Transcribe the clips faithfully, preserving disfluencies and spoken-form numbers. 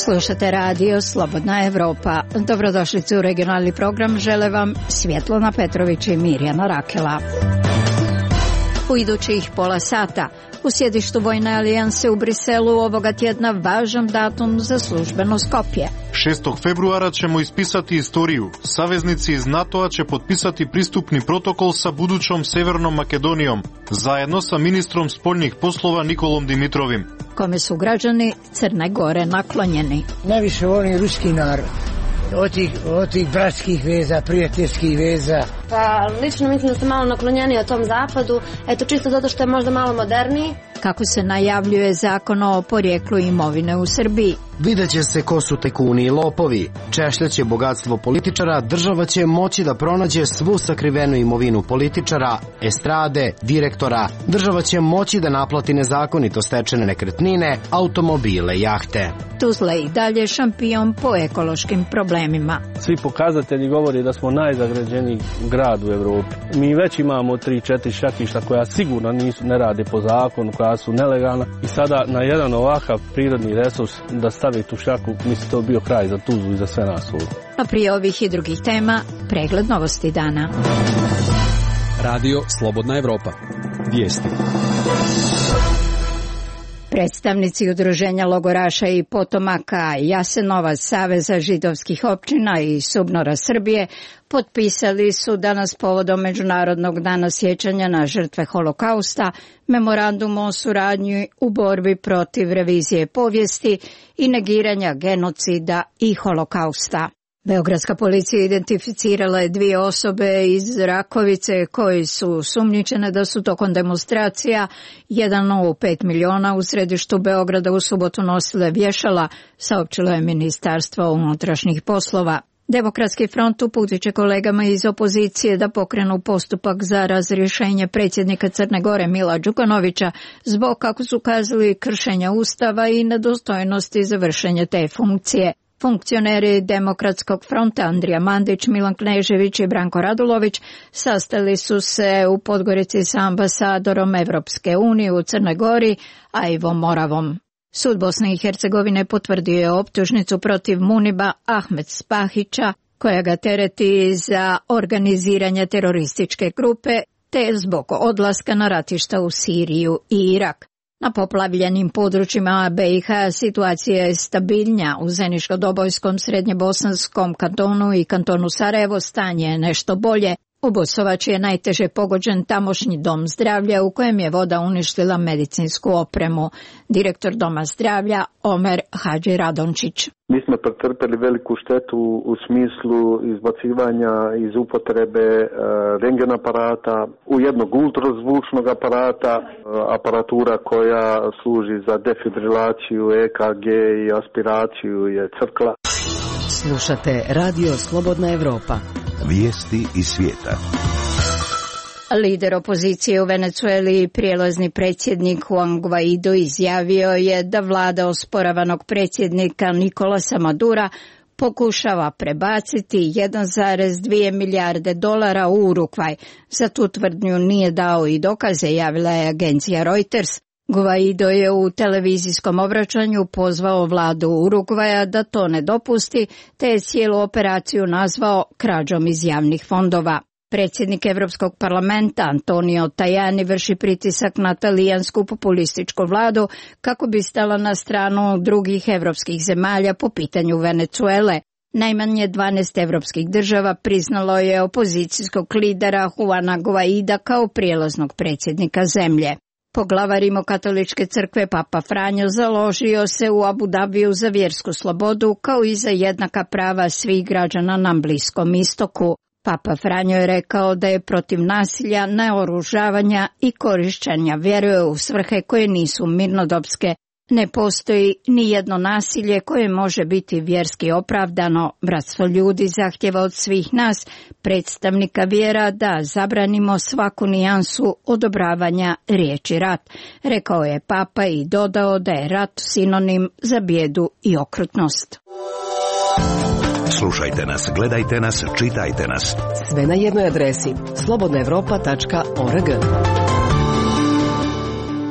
Slušate radio Slobodna Evropa. Dobrodošlicu u regionalni program. Žele vam Svjetlana Petrović i Mirjana Rakela. U idućih pola sata u sjedištu Vojne alijanse u Briselu ovoga tjedna važan datum za službeno Skopje. šestog februara ćemo ispisati istoriju. Saveznici iz NATO-a će potpisati pristupni protokol sa budućom Severnom Makedonijom, zajedno sa ministrom spoljnih poslova Nikolom Dimitrovim. Kome su građani Crne Gore naklonjeni? Najviše volim ruski narod. Od tih, od tih bratskih veza, prijateljskih veza. Pa lično mislim da sam malo naklonjeniji o tom zapadu, eto čisto zato što je možda malo moderniji. Kako se najavljuje zakon o porijeklu imovine u Srbiji? Vidjet će se ko su tajkuni i lopovi. Češljaće bogatstvo političara, država će moći da pronađe svu sakrivenu imovinu političara, estrade, direktora. Država će moći da naplati nezakonito stečene nekretnine, automobile, jahte. Tuzla i dalje šampion po ekološkim problemima. Svi pokazatelji govore da smo najzagađeniji grad u Evropi. Mi već imamo tri četiri šakišta koja sigurno nisu, ne rade po zakonu, koja su nelegalna i sada na jedan ovakav prirodni resurs da stavi tu šaku, mislim to bio kraj za Tuzlu i za sve nas ovdje. A prije ovih i drugih tema, pregled novosti dana. Radio Slobodna Evropa. Vijesti. Predstavnici udruženja logoraša i potomaka Jasenovac, Saveza židovskih općina i Subnora Srbije potpisali su danas povodom Međunarodnog dana sjećanja na žrtve Holokausta memorandum o suradnji u borbi protiv revizije povijesti i negiranja genocida i Holokausta. Beogradska policija identificirala je dvije osobe iz Rakovice koji su sumnjičene da su tokom demonstracija jedan u pet miliona u središtu Beograda u subotu nosile vješala, saopćilo je Ministarstvo unutrašnjih poslova. Demokratski front uputit će kolegama iz opozicije da pokrenu postupak za razrješenje predsjednika Crne Gore Mila Đukanovića zbog, kako su kazali, kršenja Ustava i nedostojnosti za vršenje te funkcije. Funkcioneri Demokratskog fronta Andrija Mandić, Milan Knežević i Branko Radulović sastali su se u Podgorici sa ambasadorom Evropske unije u Crnoj Gori, a Ivom Moravom. Sud Bosne i Hercegovine potvrdio je optužnicu protiv Muniba Ahmed Spahića, koja ga tereti za organiziranje terorističke grupe, te zbog odlaska na ratišta u Siriju i Irak. Na poplavljenim područjima B i H situacija je stabilnija. U Zeničko-Dobojskom, Srednjebosanskom kantonu i kantonu Sarajevo stanje je nešto bolje. U Bosovači je najteže pogođen tamošnji dom zdravlja u kojem je voda uništila medicinsku opremu. Direktor doma zdravlja Omer Hadži Radončić. Mi smo pretrpeli veliku štetu u smislu izbacivanja iz upotrebe e, rentgen aparata, u jednog ultrazvučnog aparata, e, aparatura koja služi za defibrilaciju, E K G i aspiraciju je crkla. Slušate Radio Slobodna Evropa. Vijesti iz svijeta. Lider opozicije u Venezueli i prijelazni predsjednik Juan Guaido izjavio je da vlada osporavanog predsjednika Nikolasa Madura pokušava prebaciti jedan zarez dvije milijarde dolara u Urugvaj. Za tu tvrdnju nije dao i dokaze, javila je agencija Reuters. Guaido je u televizijskom obraćanju pozvao vladu Urugvaja da to ne dopusti, te je cijelu operaciju nazvao krađom iz javnih fondova. Predsjednik Europskog parlamenta Antonio Tajani vrši pritisak na talijansku populističku vladu kako bi stala na stranu drugih europskih zemalja po pitanju Venezuele. Najmanje dvanaest europskih država priznalo je opozicijskog lidera Juana Guaida kao prijelaznog predsjednika zemlje. Poglavar Rimokatoličke crkve Papa Franjo založio se u Abu Dabiju za vjersku slobodu kao i za jednaka prava svih građana na Bliskom istoku. Papa Franjo je rekao da je protiv nasilja, naoružavanja i korištenja vjere u svrhe koje nisu mirnodopske. Ne postoji ni jedno nasilje koje može biti vjerski opravdano. Bratstvo ljudi zahtjeva od svih nas, predstavnika vjera, da zabranimo svaku nijansu odobravanja riječi rat, rekao je Papa i dodao da je rat sinonim za bijedu i okrutnost. Slušajte nas, gledajte nas, čitajte nas. Sve na jednoj adresi slobodna evropa tačka org.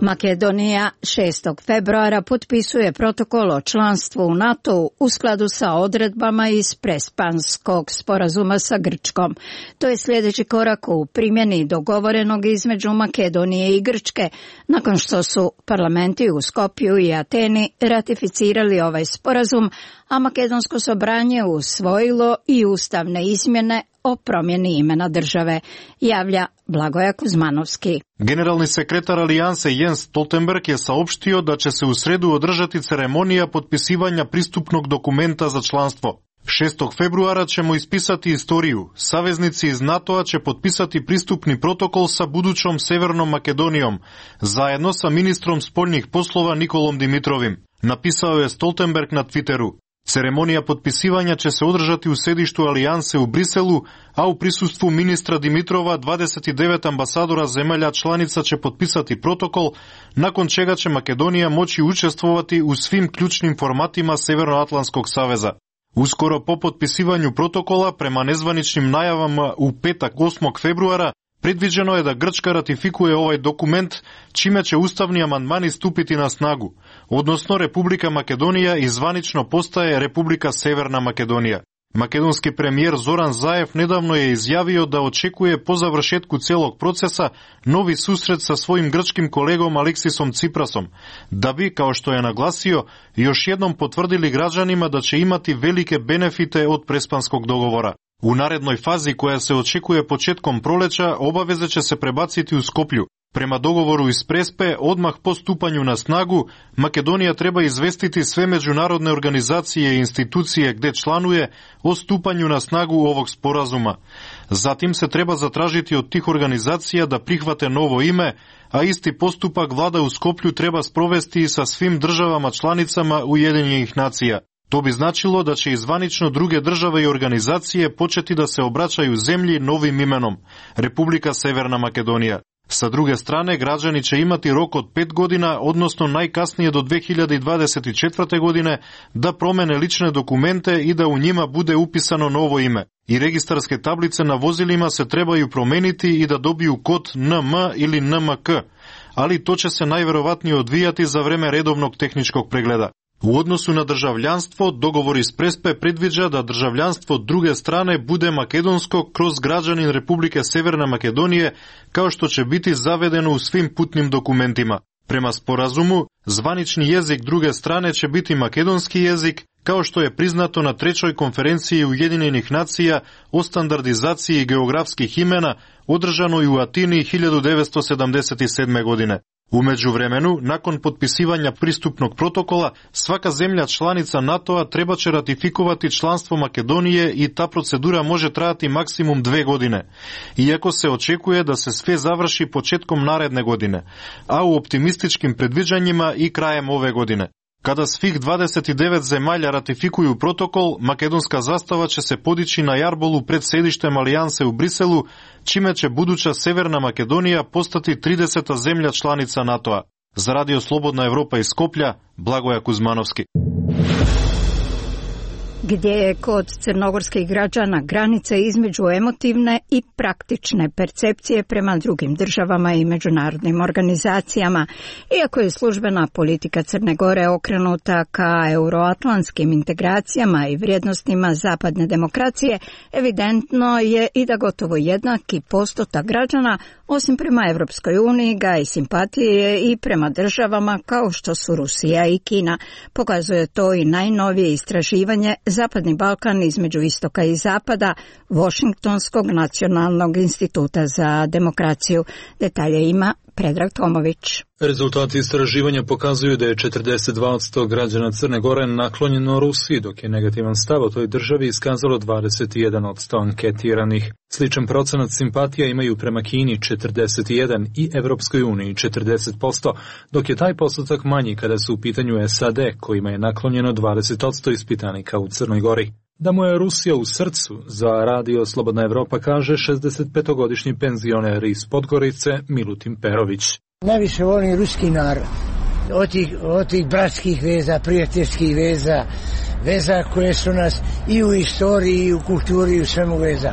Makedonija šestog februara potpisuje protokol o članstvu u NATO u skladu sa odredbama iz Prespanskog sporazuma sa Grčkom. To je sljedeći korak u primjeni dogovorenog između Makedonije i Grčke, nakon što su parlamenti u Skopju i Ateni ratificirali ovaj sporazum, a Makedonsko sobranje usvojilo i ustavne izmjene o promjeni imena države, javlja Blagoja Kuzmanovski. Generalni sekretar Alijanse Jens Stoltenberg je saopštio da će se u sredu održati ceremonija potpisivanja pristupnog dokumenta za članstvo. šestog februara ćemo ispisati istoriju. Saveznici iz NATO-a će potpisati pristupni protokol sa budućom Severnom Makedonijom, zajedno sa ministrom spoljnih poslova Nikolom Dimitrovim, napisao je Stoltenberg na Twitteru. Ceremonija potpisivanja će se održati u sedištu Alijanse u Briselu, a u prisustvu ministra Dimitrova dvadeset devet ambasadora zemalja članica će potpisati protokol, nakon čega će Makedonija moći učestvovati u svim ključnim formatima Severnoatlantskog saveza. Uskoro po potpisivanju protokola, prema nezvaničnim najavama u petak osmog februara, predviđeno je da Grčka ratifikuje ovaj dokument, čime će ustavni amandmani stupiti na snagu, odnosno Republika Makedonija i zvanično postaje Republika Severna Makedonija. Makedonski premijer Zoran Zaev nedavno je izjavio da očekuje po završetku celog procesa novi susret sa svojim grčkim kolegom Aleksisom Ciprasom, da bi, kao što je naglasio, još jednom potvrdili građanima da će imati velike benefite od Prespanskog dogovora. U narednoj fazi, koja se očekuje početkom proleća, obaveze će se prebaciti u Skoplju. Prema dogovoru iz Prespe, odmah po stupanju na snagu, Makedonija treba izvestiti sve međunarodne organizacije i institucije gde članuje o stupanju na snagu ovog sporazuma. Zatim se treba zatražiti od tih organizacija da prihvate novo ime, a isti postupak vlada u Skoplju treba sprovesti i sa svim državama članicama Ujedinjenih nacija. To bi značilo da će izvanično druge države i organizacije početi da se obraćaju zemlji novim imenom, Republika Severna Makedonija. Sa druge strane, građani će imati rok od pet godina, odnosno najkasnije do dve hiljade dvadeset četvrte. godine, da promene lične dokumente i da u njima bude upisano novo ime. I registarske tablice na vozilima se trebaju promeniti i da dobiju kod N M ili N M K, ali to će se najverovatnije odvijati za vreme redovnog tehničkog pregleda. U odnosu na državljanstvo, dogovor iz Prespe predviđa da državljanstvo druge strane bude makedonsko kroz građanin Republike Severne Makedonije, kao što će biti zavedeno u svim putnim dokumentima. Prema sporazumu, zvanični jezik druge strane će biti makedonski jezik, kao što je priznato na trećoj konferenciji Ujedinjenih nacija o standardizaciji geografskih imena, održanoj u Atini hiljadu devetsto sedamdeset sedme. godine. U međuvremenu, nakon potpisivanja pristupnog protokola, svaka zemlja članica NATO-a treba će ratifikovati članstvo Makedonije i ta procedura može trajati maksimum dve godine, iako se očekuje da se sve završi početkom naredne godine, a u optimističkim predviđanjima i krajem ove godine. Kada svih dvadeset devet zemalja ratifikuju protokol, makedonska zastava će se podići na jarbolu pred sedištem Alijanse u Briselu, čime će buduća Severna Makedonija postati trideseta zemlja članica NATO-a. Za Radio Slobodna Evropa iz Skoplja, Blagoja Kuzmanovski. Gdje je kod crnogorskih građana granica između emotivne i praktične percepcije prema drugim državama i međunarodnim organizacijama. Iako je službena politika Crne Gore okrenuta ka euroatlantskim integracijama i vrijednostima zapadne demokracije, evidentno je i da gotovo jednaki postotak građana, osim prema Evropskoj uniji, gaji simpatije i prema državama kao što su Rusija i Kina. Pokazuje to i najnovije istraživanje Zapadni Balkan između istoka i zapada Washingtonskog nacionalnog instituta za demokraciju. Detalje ima Predrag Tomović. Rezultati istraživanja pokazuju da je četrdeset dva posto građana Crne Gore naklonjeno Rusiji, dok je negativan stav o toj državi iskazalo dvadeset jedan posto anketiranih. Sličan procenat simpatija imaju prema Kini četrdeset jedan i Evropskoj uniji četrdeset posto, dok je taj postotak manji kada su u pitanju S A D, kojima je naklonjeno dvadeset posto ispitanika u Crnoj Gori. Da mu je Rusija u srcu, za Radio Slobodna Evropa kaže šezdesetpetogodišnji penzioner iz Podgorice Milutin Perović. Najviše volim ruski narod. Od tih, od tih bratskih veza, prijateljskih veza, veza koje su nas i u istoriji, i u kulturi, i u svemu vezali.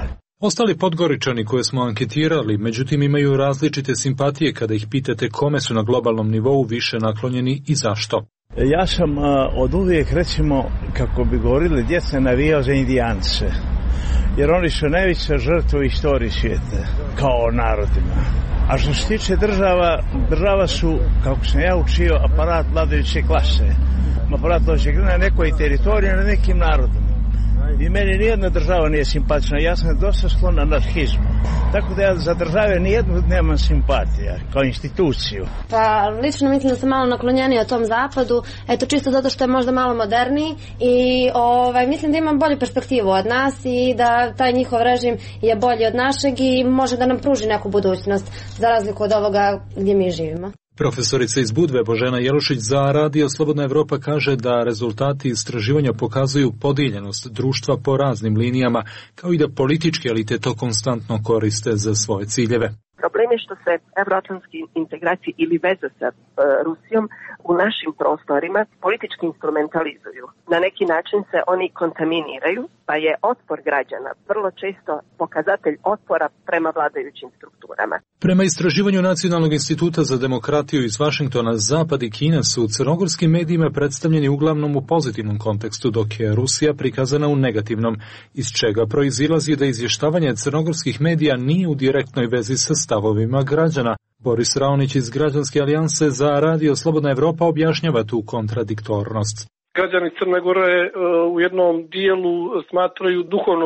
Ostali Podgoričani koje smo anketirali, međutim imaju različite simpatije kada ih pitate kome su na globalnom nivou više naklonjeni i zašto. Ja sam uh, od uvijek, recimo, kako bi govorili djeca, navijao za Indijance, jer oni su najveća žrtva u istoriji svijeta, kao narodima. A što se tiče država, država su, kako sam ja učio, aparat vladajuće klase. Aparat vladajuće klase na nekoj teritoriji, na nekim narodom. I meni nijedna država nije simpatična, ja sam dosta sklon anarhizmu. Tako da ja za države nijednu nemam simpatija, kao instituciju. Pa lično mislim da sam malo naklonjeniji o tom zapadu, eto čisto zato što je možda malo moderniji i ovaj, mislim da imam bolju perspektivu od nas i da taj njihov režim je bolji od našeg i može da nam pruži neku budućnost, za razliku od ovoga gdje mi živimo. Profesorica iz Budve Božena Jelušić za Radio Slobodna Evropa kaže da rezultati istraživanja pokazuju podijeljenost društva po raznim linijama, kao i da političke elite to konstantno koriste za svoje ciljeve. Problem je što se evroatlantski integracije ili veze sa e, Rusijom u našim prostorima politički instrumentalizuju. Na neki način se oni kontaminiraju, pa je otpor građana vrlo često pokazatelj otpora prema vladajućim strukturama. Prema istraživanju Nacionalnog instituta za demokratiju iz Vašingtona, Zapad i Kina su u crnogorskim medijima predstavljeni uglavnom u pozitivnom kontekstu, dok je Rusija prikazana u negativnom, iz čega proizilazi da izvještavanje crnogorskih medija nije u direktnoj vezi sa stavovima građana. Boris Raonić iz Građanske alijanse za Radio Slobodna Evropa objašnjava tu kontradiktornost. Građani Crne Gore u jednom dijelu smatraju duhovnu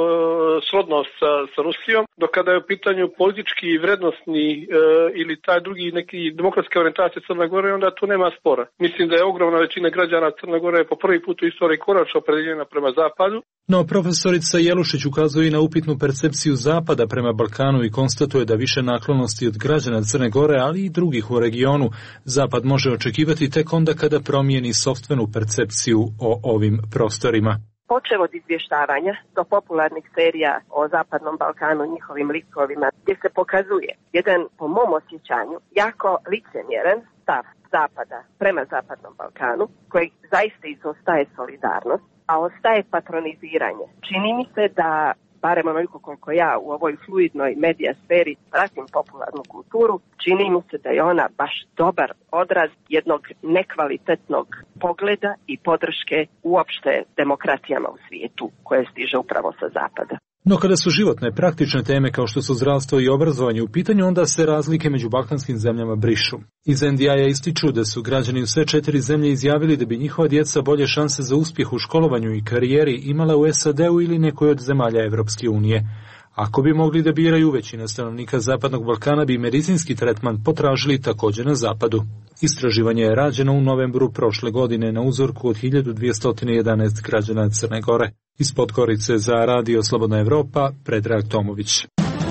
srodnost sa, sa Rusijom, dok kada je u pitanju politički i vrednostni ili taj drugi neki demokratske orijentacije Crne Gore, onda tu nema spora. Mislim da je ogromna većina građana Crne Gore po prvi put u istoriji konačno opredeljena prema zapadu. No, profesorica Jelušić ukazuje i na upitnu percepciju Zapada prema Balkanu i konstatuje da više naklonosti od građana Crne Gore, ali i drugih u regionu, Zapad može očekivati tek onda kada promijeni sopstvenu percepciju o ovim prostorima. Počev od izvještavanja do popularnih serija o Zapadnom Balkanu, njihovim likovima, gdje se pokazuje jedan, po mom osjećanju, jako licemjeran stav Zapada prema Zapadnom Balkanu, koji zaista izostaje solidarnost, a ostaje patroniziranje. Čini mi se da, barem onoliko koliko ja u ovoj fluidnoj medija sferi pratim popularnu kulturu, čini mi se da je ona baš dobar odraz jednog nekvalitetnog pogleda i podrške uopšte demokratijama u svijetu koje stiže upravo sa zapada. No kada su životne, praktične teme kao što su zdravstvo i obrazovanje u pitanju, onda se razlike među balkanskim zemljama brišu. Iz en de a ističu da su građani u sve četiri zemlje izjavili da bi njihova djeca bolje šanse za uspjeh u školovanju i karijeri imala u es a de u ili nekoj od zemalja Evropske unije. Ako bi mogli da biraju, većina stanovnika Zapadnog Balkana bi medicinski tretman potražili također na zapadu. Istraživanje je rađeno u novembru prošle godine na uzorku od hiljadu dvjesto jedanaest građana Crne Gore. Iz Podgorice za Radio Slobodna Evropa, Predrag Tomović.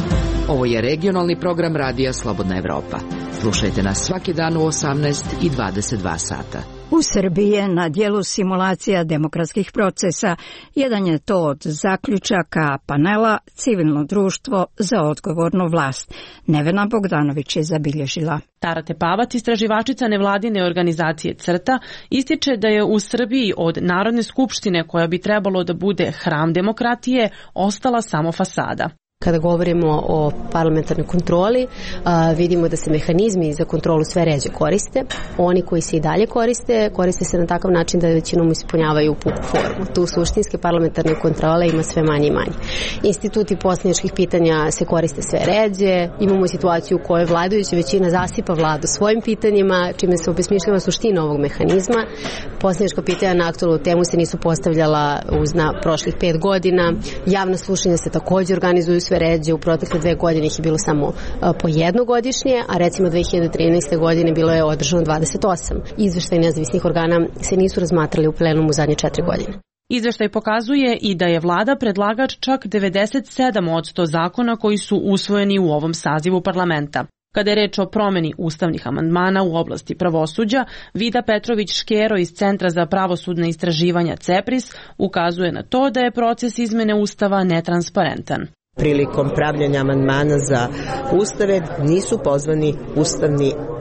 Ovo je regionalni program Radija Slobodna Evropa. Slušajte nas svaki dan u osamnaest i dvadeset dva sata. U Srbiji je na dijelu simulacija demokratskih procesa. Jedan je to od zaključaka panela Civilno društvo za odgovornu vlast. Nevena Bogdanović je zabilježila. Tara Tepavac, istraživačica nevladine organizacije CRTA, ističe da je u Srbiji od Narodne skupštine, koja bi trebalo da bude hram demokratije, ostala samo fasada. Kada govorimo o parlamentarnoj kontroli, a, vidimo da se mehanizmi za kontrolu sve ređe koriste. Oni koji se i dalje koriste, koriste se na takav način da većinom ispunjavaju puku formu. Tu suštinske parlamentarne kontrole ima sve manje i manje. Instituti poslaničkih pitanja se koriste sve ređe. Imamo situaciju u kojoj vladajuća većina zasipa vladu svojim pitanjima, čime se obesmišljava suština ovog mehanizma. Poslanička pitanja na aktualnu temu se nisu postavljala uz na prošlih pet godina. Javna slušanja se također organizuju sve ređe, u protekle dve godine ih je bilo samo po jedno godišnje, a recimo dve hiljade trinaeste. godine bilo je održano dvadeset osam. Izveštaj nezavisnih organa se nisu razmatrali u plenumu u zadnje četiri godine. Izveštaj pokazuje i da je vlada predlagač čak devedeset sedam posto zakona koji su usvojeni u ovom sazivu parlamenta. Kada je reč o promjeni ustavnih amandmana u oblasti pravosuđa, Vida Petrović-Škero iz Centra za pravosudne istraživanja CEPRIS ukazuje na to da je proces izmene ustava netransparentan. Prilikom pravljanja amandmana za ustave nisu pozvani ustavni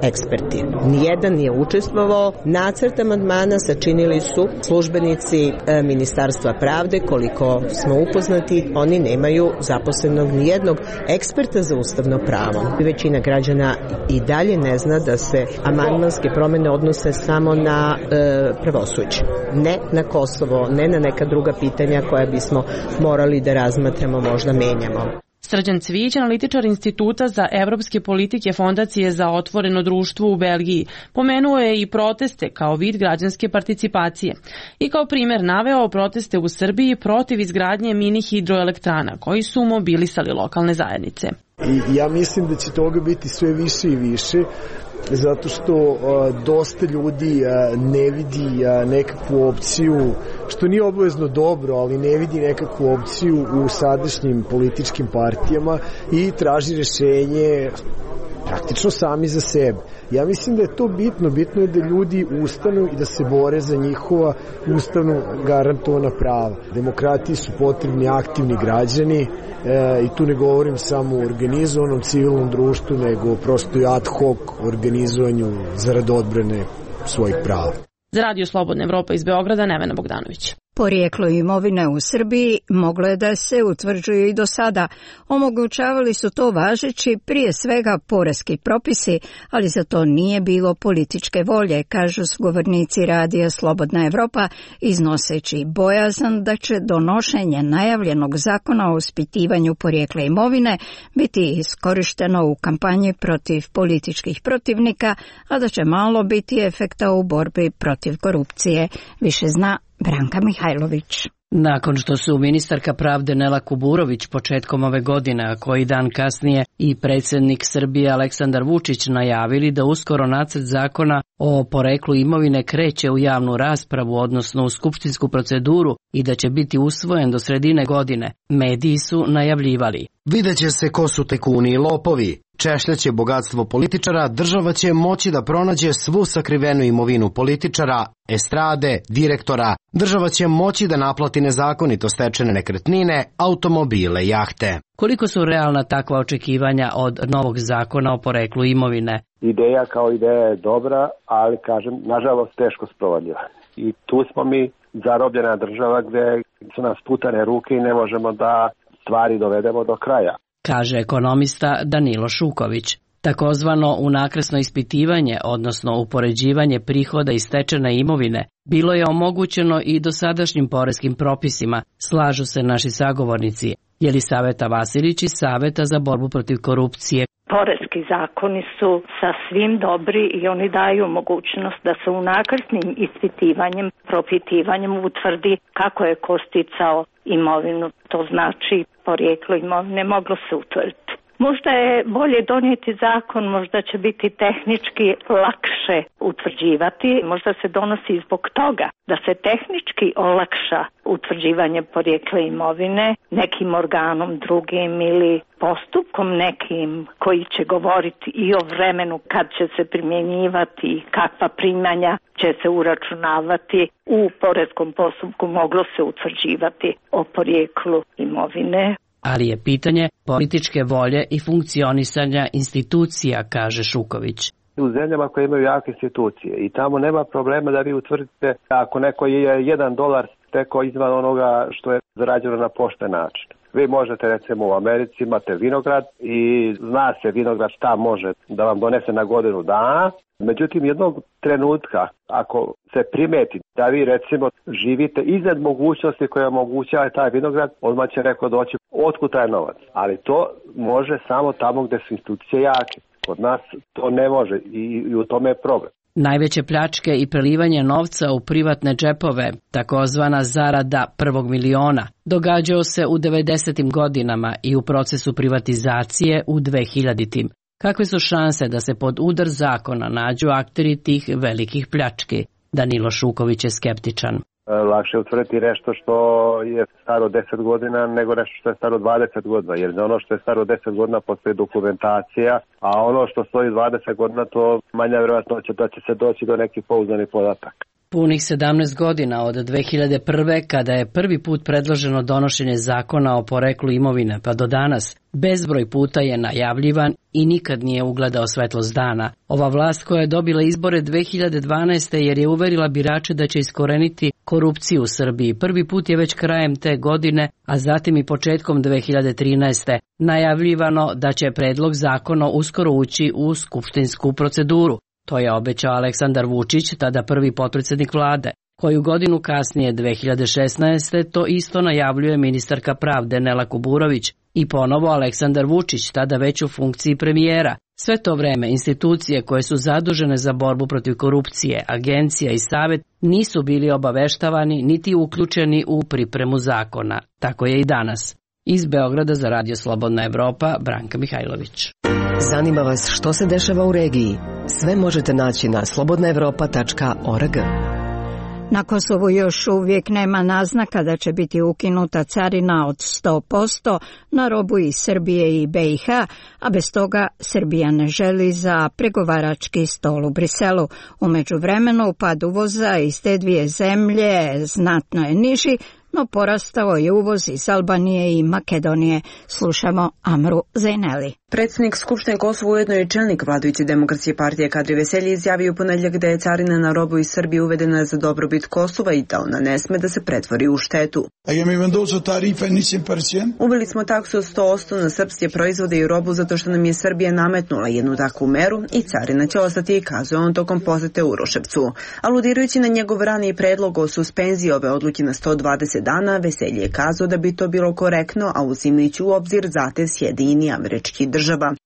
eksperti. Nijedan nije učestvovao. Nacrt amandmana sačinili su službenici Ministarstva pravde. Koliko smo upoznati, oni nemaju zaposlenog nijednog eksperta za ustavno pravo. Većina građana i dalje ne zna da se amandmanske promene odnose samo na e, pravosuđe. Ne na Kosovo, ne na neka druga pitanja koja bismo morali da razmatramo, možda menjamo. Srđan Cvijić, analitičar Instituta za evropske politike Fondacije za otvoreno društvo u Belgiji, pomenuo je i proteste kao vid građanske participacije i kao primer naveo proteste u Srbiji protiv izgradnje mini hidroelektrana koji su mobilisali lokalne zajednice. I ja mislim da će toga biti sve više i više, zato što uh, dosta ljudi uh, ne vidi uh, nekakvu opciju, što nije obavezno dobro, ali ne vidi nekakvu opciju u sadašnjim političkim partijama i traži rešenje praktično sami za sebe. Ja mislim da je to bitno. Bitno je da ljudi ustanu i da se bore za njihova ustavno garantovana prava. Demokratiji su potrebni aktivni građani e, i tu ne govorim samo o organizovanom civilnom društvu, nego prosto i ad hoc organizovanju zarad odbrane svojih prava. Za Radio Slobodna Evropa iz Beograda, Nevena Bogdanović. Porijeklo imovine u Srbiji moglo je da se utvrđuje i do sada. Omogućavali su to važeći prije svega poreski propisi, ali za to nije bilo političke volje, kažu sugovornici Radija Slobodna Evropa, iznoseći bojazan da će donošenje najavljenog zakona o ispitivanju porijekla imovine biti iskorišteno u kampanji protiv političkih protivnika, a da će malo biti efekta u borbi protiv korupcije. Više zna Branka Mihajlović. Nakon što su ministarka pravde Nela Kuburović početkom ove godine, a koji dan kasnije i predsjednik Srbije Aleksandar Vučić najavili da uskoro nacrt zakona o poreklu imovine kreće u javnu raspravu, odnosno u skupštinsku proceduru i da će biti usvojen do sredine godine, mediji su najavljivali: videće se ko su tajkuni i lopovi, češljaće bogatstvo političara, država će moći da pronađe svu sakrivenu imovinu političara, estrade, direktora, država će moći da naplati nezakonito stečene nekretnine, automobile, jahte. Koliko su realna takva očekivanja od novog zakona o poreklu imovine? Ideja kao ideja je dobra, ali kažem, nažalost teško sprovodljiva. I tu smo mi zarobljena država gdje su nas putane ruke i ne možemo da stvari dovedemo do kraja, kaže ekonomista Danilo Šuković. Takozvano unakrsno ispitivanje, odnosno upoređivanje prihoda i stečene imovine, bilo je omogućeno i dosadašnjim poreskim propisima, slažu se naši sagovornici. Jelisaveta Vasilić iz Saveta za borbu protiv korupcije. Poreski zakoni su sasvim dobri i oni daju mogućnost da se unakrsnim ispitivanjem, propitivanjem utvrdi kako je ko sticao imovinu. To znači porijeklo imovine moglo se utvrditi. Možda je bolje donijeti zakon, možda će biti tehnički lakše utvrđivati, možda se donosi zbog toga da se tehnički olakša utvrđivanje porijekla imovine nekim organom drugim ili postupkom nekim koji će govoriti i o vremenu kad će se primjenjivati, kakva primanja će se uračunavati. U poreskom postupku moglo se utvrđivati o porijeklu imovine. Ali je pitanje političke volje i funkcionisanja institucija, kaže Šuković. U zemljama koje imaju jake institucije i tamo nema problema da vi utvrdite ako neko je jedan dolar stekao izvan onoga što je zarađeno na pošten način. Vi možete, recimo u Americi imate vinograd i zna se vinograd šta može da vam donese na godinu dana. Međutim, jednog trenutka, ako se primeti da vi recimo živite iznad mogućnosti koja omogućava taj vinograd, odmah će neko doći otkud taj novac. Ali to može samo tamo gdje su institucije jake. Kod nas to ne može i, i u tome je problem. Najveće pljačke i prelivanje novca u privatne džepove, takozvana zarada prvog miliona, događao se u devedesetim godinama i u procesu privatizacije u dvehiljaditim. Kakve su šanse da se pod udar zakona nađu akteri tih velikih pljački? Danilo Šuković je skeptičan. Lakše utvrditi nešto što je staro deset godina nego nešto što je staro dvadeset godina, jer za ono što je staro deset godina postoji dokumentacija, a ono što stoji dvadeset godina to manja vjerojatno će da će se doći do nekih pouzdanih podataka. Punih sedamnaest godina od dve hiljade prve. kada je prvi put predloženo donošenje zakona o poreklu imovine, pa do danas, bezbroj puta je najavljivan i nikad nije ugledao svetlost dana. Ova vlast koja je dobila izbore dve hiljade dvanaeste. jer je uverila birače da će iskoreniti korupciju u Srbiji. Prvi put je već krajem te godine, a zatim i početkom dve hiljade trinaeste. najavljivano da će predlog zakona uskoro ući u skupštinsku proceduru. To je obećao Aleksandar Vučić, tada prvi potpredsednik vlade. Koju godinu kasnije, dve hiljade šesnaeste. to isto najavljuje ministarka pravde Nela Kuburović i ponovo Aleksandar Vučić, tada već u funkciji premijera. Sve to vreme institucije koje su zadužene za borbu protiv korupcije, agencija i savet, nisu bili obaveštavani niti uključeni u pripremu zakona. Tako je i danas. Iz Beograda za Radio Slobodna Evropa, Branka Mihajlović. Zanima vas što se dešava u regiji? Sve možete naći na slobodna evropa tačka org. Na Kosovu još uvijek nema naznaka da će biti ukinuta carina od sto posto na robu iz Srbije i B i H, a bez toga Srbija ne želi za pregovarački stol u Briselu. U međuvremenu pad uvoza iz te dvije zemlje znatno je niži, no porastao je uvoz iz Albanije i Makedonije. Slušamo Amru Zejneli. Predsjednik Skupštine Kosova, ujedno i čelnik vladajuće demokratske partije Kadri Veselji, izjavio u ponedjeljak da je carina na robu iz Srbije uvedena za dobrobit Kosova i da ona ne sme da se pretvori u štetu. Uveli smo taksu od sto posto na srpske proizvode i robu zato što nam je Srbija nametnula jednu takvu meru i carina će ostati, kazuje on tokom posete Uroševcu. Aludirajući na njegov raniji predlog o suspenziji ove odluke na sto dvadeset dana, Veselji je kazao da bi to bilo korektno, a uzimajući u obzir zahtev Sjedinjenih Američkih Država.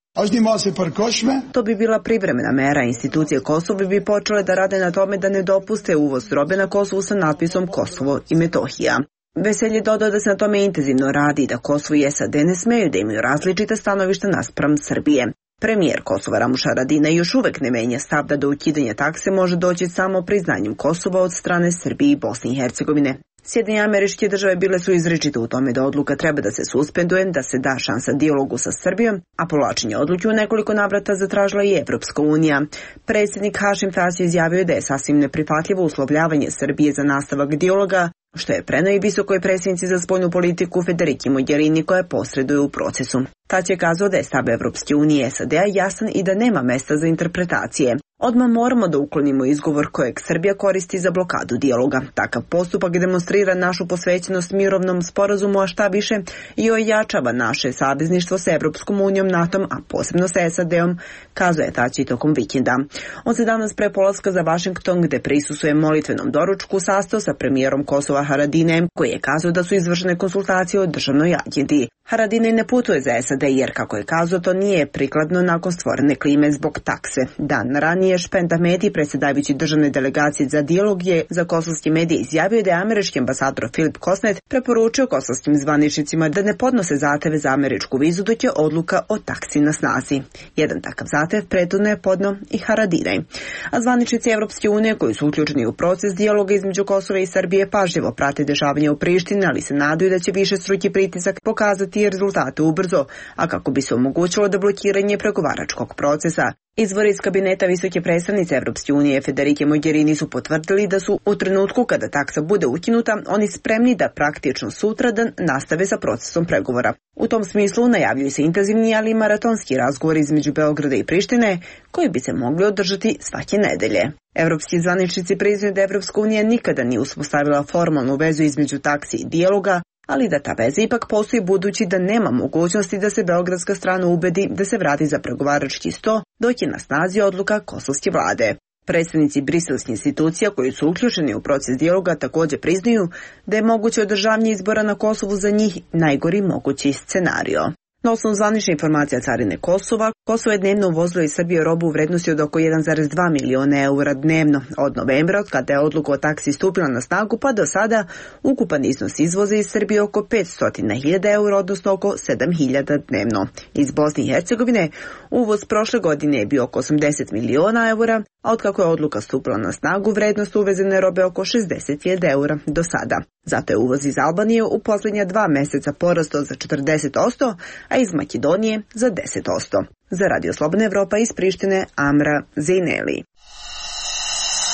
To bi bila privremena mera. Institucije Kosova bi počele da rade na tome da ne dopuste uvoz robe na Kosovu sa natpisom Kosovo i Metohija. Veselji dodao da se na tome intenzivno radi i da Kosovo i S A D ne smeju da imaju različita stanovišta naspram Srbije. Premijer Kosova Ramuš Haradinaj još uvek ne menja stav da do ukidanja takse može doći samo priznanjem Kosova od strane Srbije i Bosne i Hercegovine. Sjedinjene Američke Države bile su izričite u tome da odluka treba da se suspenduje, da se da šansa dijalogu sa Srbijom, a povlačenje odluke u nekoliko navrata zatražila i Evropska unija. Predsjednik Hašim Tači izjavio da je sasvim neprihvatljivo uslovljavanje Srbije za nastavak dijaloga, što je preneo i visokoj predsjednici za spoljnu politiku Federiki Mogherini koja posreduje u procesu. Tači je kazao da je stav Evropske unije i S A D-a jasan i da nema mesta za interpretacije. Odmah moramo da uklonimo izgovor kojeg Srbija koristi za blokadu dijaloga. Takav postupak demonstrira našu posvećenost mirovnom sporazumu, a šta više i ojačava naše savezništvo sa Evropskom unijom, NATO-om, a posebno sa S A D-om, kazuje Tači tokom vikenda. On se danas pre polaska za Vašington, gde prisustvuje molitvenom doručku, sastao sa premijerom Kosova Haradinajem, koji je kazao da su izvršene konsultacije o državnoj agendi. Haradinaj ne putuje za S A D jer, kako je kazao, to nije prikladno nakon stvorene klime zbog takse. Dan ranije Špend Ahmeti, predsjedavajući državne delegacije za dijalog, je za kosovske medije izjavio da je američki ambasador Filip Kosnet preporučio kosovskim zvaničnicima da ne podnose zahteve za američku vizu dok je odluka o taksi na snazi. Jedan takav zahtev prethodno je podneo i Haradinaj. A zvaničnici Evropske unije koji su uključeni u proces dijaloga između Kosova i Srbije pažljivo prate dešavanje u Prištini, ali se nadaju da će više struki pritisak pokazati rezultate ubrzo, a kako bi se omogućilo deblokiranje pregovaračkog procesa. Izvori iz kabineta visoke predstavnice Evropske unije Federike Mogherini su potvrdili da su u trenutku kada taksa bude ukinuta, oni spremni da praktično sutradan nastave sa procesom pregovora. U tom smislu najavljuju se intenzivni, ali i maratonski razgovor između Beograda i Prištine, koji bi se mogli održati svake nedelje. Evropski zvaničnici priznaju da Evropska unija nikada nije uspostavila formalnu vezu između taksi i dijaloga, ali da ta veza ipak postoji budući da nema mogućnosti da se beogradska strana ubedi da se vrati za pregovarački sto, dok je na snazi odluka kosovske vlade. Predstavnici briselskih institucija koji su uključeni u proces dijaloga također priznaju da je moguće održavanje izbora na Kosovu za njih najgori mogući scenario. Na osnovu zvanične informacija carine Kosova, Kosovo je dnevno uvozilo iz Srbije robu u vrednosti od oko jedan zarez dva miliona eura dnevno. Od novembra, od kada je odluka o taksi stupila na snagu, pa do sada ukupan iznos izvoza iz Srbije oko petsto hiljada eura, odnosno oko sedam hiljada dnevno. Iz Bosne i Hercegovine uvoz prošle godine je bio oko osamdeset miliona eura, a od kako je odluka stupila na snagu, vrednost uvezene robe oko šezdeset hiljada eura do sada. Zato je uvoz iz Albanije u posljednja dva meseca porastao za četrdeset posto, a iz Makedonije za deset posto. Za Radio Slobodna Evropa iz Prištine, Amra Zejneli.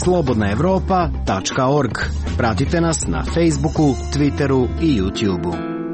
slobodna evropa tačka org. Pratite nas na Facebooku, Twitteru i YouTubeu.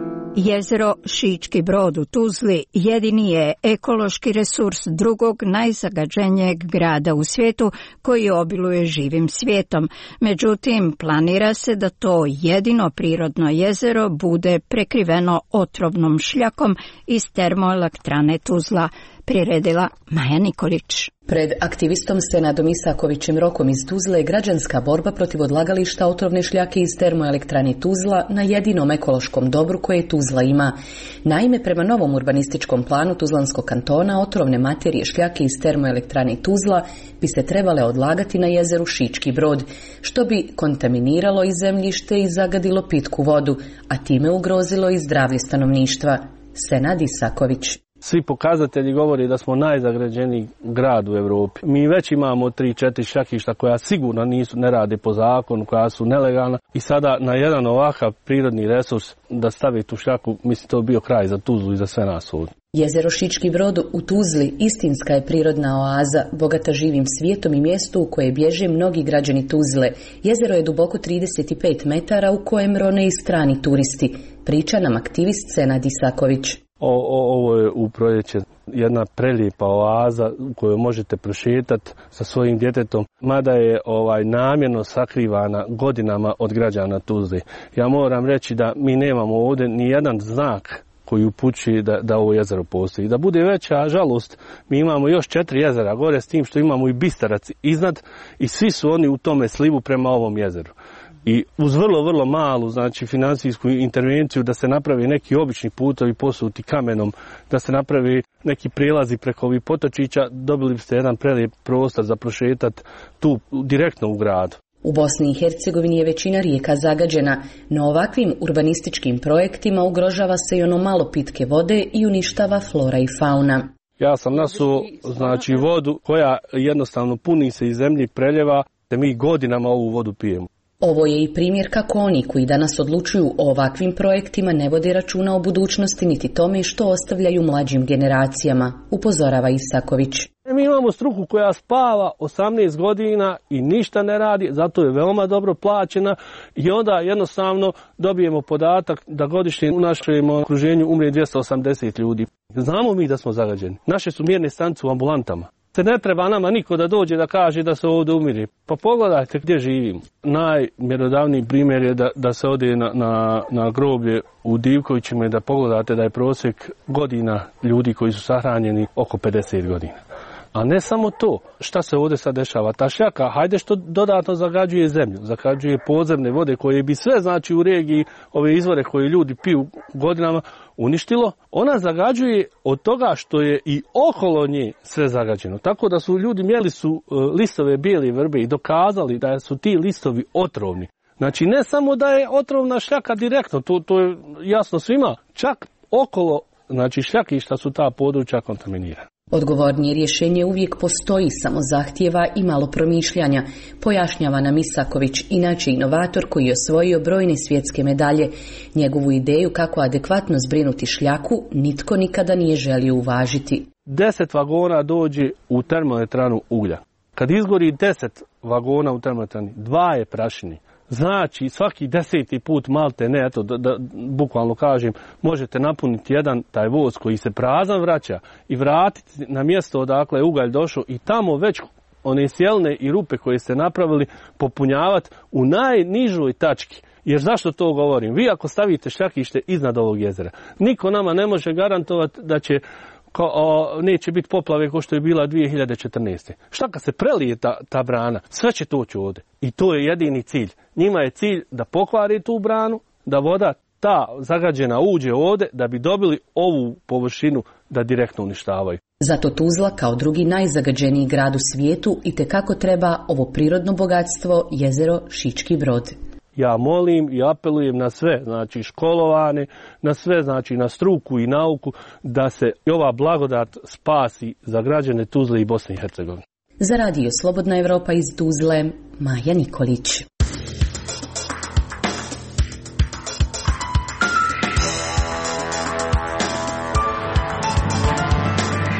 Jezero Šički Brod u Tuzli jedini je ekološki resurs drugog najzagađenijeg grada u svijetu koji obiluje živim svijetom. Međutim, planira se da to jedino prirodno jezero bude prekriveno otrovnom šljakom iz termoelektrane Tuzla, priredila Maja Nikolić. Pred aktivistom Senadom Isakovićem Rokom iz Tuzle je građanska borba protiv odlagališta otrovne šljake iz termoelektrane Tuzla na jedinom ekološkom dobru koje Tuzla ima. Naime, prema novom urbanističkom planu Tuzlanskog kantona, otrovne materije šljake iz termoelektrane Tuzla bi se trebale odlagati na jezeru Šički Brod, što bi kontaminiralo i zemljište i zagadilo pitku vodu, a time ugrozilo i zdravlje stanovništva. Senad Isaković. Svi pokazatelji govori da smo najzagađeniji grad u Europi. Mi već imamo tri četiri šljakišta koja sigurno nisu, ne rade po zakonu, koja su nelegalna i sada na jedan ovakav prirodni resurs da stavi tu šljaku, mislim to bio kraj za Tuzlu i za sve nas ovdje. Jezero Šički Brod u Tuzli istinska je prirodna oaza, bogata živim svijetom i mjestu u koje bježe mnogi građani Tuzle. Jezero je duboko trideset pet metara u kojem rone i strani turisti, priča nam aktivist Senad Isaković. O, o, ovo je u proljeće jedna prelijepa oaza u kojoj možete prošetati sa svojim djetetom, mada je ovaj namjerno sakrivana godinama od građana Tuzle. Ja moram reći da mi nemamo ovdje ni jedan znak koji upućuje da, da ovo jezero postoji. Da bude veća žalost, mi imamo još četiri jezera gore s tim što imamo i Bistarac iznad i svi su oni u tome slivu prema ovom jezeru. I uz vrlo, vrlo malu, znači, financijsku intervenciju da se napravi neki obični putovi posuti kamenom, da se napravi neki prijelazi preko ovih potočića, dobili biste jedan prelijep prostor za prošetati tu direktno u gradu. U Bosni i Hercegovini je većina rijeka zagađena, no ovakvim urbanističkim projektima ugrožava se i ono malo pitke vode i uništava flora i fauna. Ja sam nasuo, znači, vodu koja jednostavno puni se iz zemlji, preljeva, te mi godinama ovu vodu pijemo. Ovo je i primjer kako oni koji danas odlučuju o ovakvim projektima ne vode računa o budućnosti niti tome što ostavljaju mlađim generacijama, upozorava Isaković. Mi imamo struku koja spava osamnaest godina i ništa ne radi, zato je veoma dobro plaćena i onda jednostavno dobijemo podatak da godišnje u našem okruženju umre dvjesto osamdeset ljudi. Znamo mi da smo zagađeni. Naše su mjerne stanice u ambulantama. Se ne treba nama niko da dođe da kaže da se ovdje umire. Pa pogledajte gdje živimo. Najmjerodavniji primjer je da, da se ode na, na, na groblje u Divkovićima i da pogledate da je prosjek godina ljudi koji su sahranjeni oko pedeset godina. A ne samo to, šta se ovdje sad dešava? Ta šljaka, hajde što dodatno zagađuje zemlju, zagađuje podzemne vode koje bi sve, znači, u regiji, ove izvore koje ljudi piju godinama, uništilo. Ona zagađuje od toga što je i okolo nje sve zagađeno. Tako da su ljudi mjeli su listove bijele vrbe i dokazali da su ti listovi otrovni. Znači ne samo da je otrovna šljaka direktno, to, to je jasno svima, čak okolo, znači, šljakišta su ta područja kontaminirana. Odgovornije rješenje uvijek postoji, samo zahtijeva i malo promišljanja, pojašnjava nam Isaković, inače inovator koji je osvojio brojne svjetske medalje. Njegovu ideju kako adekvatno zbrinuti šljaku nitko nikada nije želio uvažiti. Deset vagona dođe u termoelektranu uglja. Kad izgori deset vagona u termoelektrani, dva je prašini. Znači svaki deseti put malte ne, eto da, da bukvalno kažem, možete napuniti jedan taj voz koji se prazan vraća i vratiti na mjesto odakle je ugalj došao i tamo već one sjelne i rupe koje ste napravili popunjavati u najnižoj tački. Jer zašto to govorim? Vi ako stavite šljakište iznad ovog jezera, niko nama ne može garantovati da će Ko, o, neće biti poplave kao što je bila dvije hiljade četrnaeste. Šta kad se prelije ta, ta brana, sve će toći ovdje. I to je jedini cilj. Njima je cilj da pokvari tu branu, da voda ta zagađena uđe ovdje, da bi dobili ovu površinu da direktno uništavaju. Zato Tuzla kao drugi najzagađeniji grad u svijetu itekako treba ovo prirodno bogatstvo, jezero Šički Brod. Ja molim i apelujem na sve, znači školovane, na sve, znači na struku i nauku, da se ova blagodat spasi za građane Tuzle i Bosne i Hercegovine. Za radio Slobodna Evropa iz Tuzle, Maja Nikolić.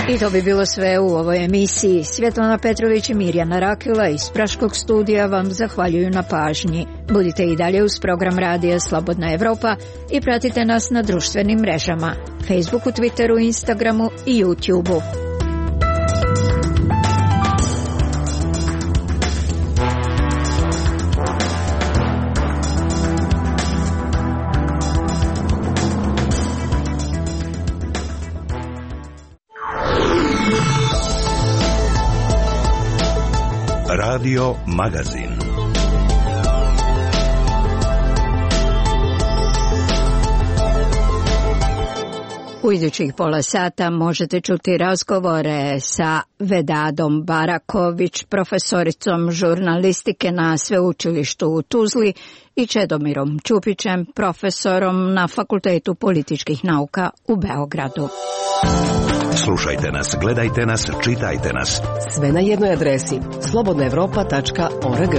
I to bi bilo sve u ovoj emisiji. Svjetlana Petrović i Mirjana Rakila iz Praškog studija vam zahvaljuju na pažnji. Budite i dalje uz program Radija Slobodna Evropa i pratite nas na društvenim mrežama, Facebooku, Twitteru, Instagramu i YouTubeu. Radio Magazin. U idućih pola sata možete čuti razgovore sa Vedadom Baraković, profesoricom žurnalistike na Sveučilištu u Tuzli, i Čedomirom Čupićem, profesorom na Fakultetu političkih nauka u Beogradu. Slušajte nas, gledajte nas, čitajte nas. Sve na jednoj adresi slobodna evropa tačka org.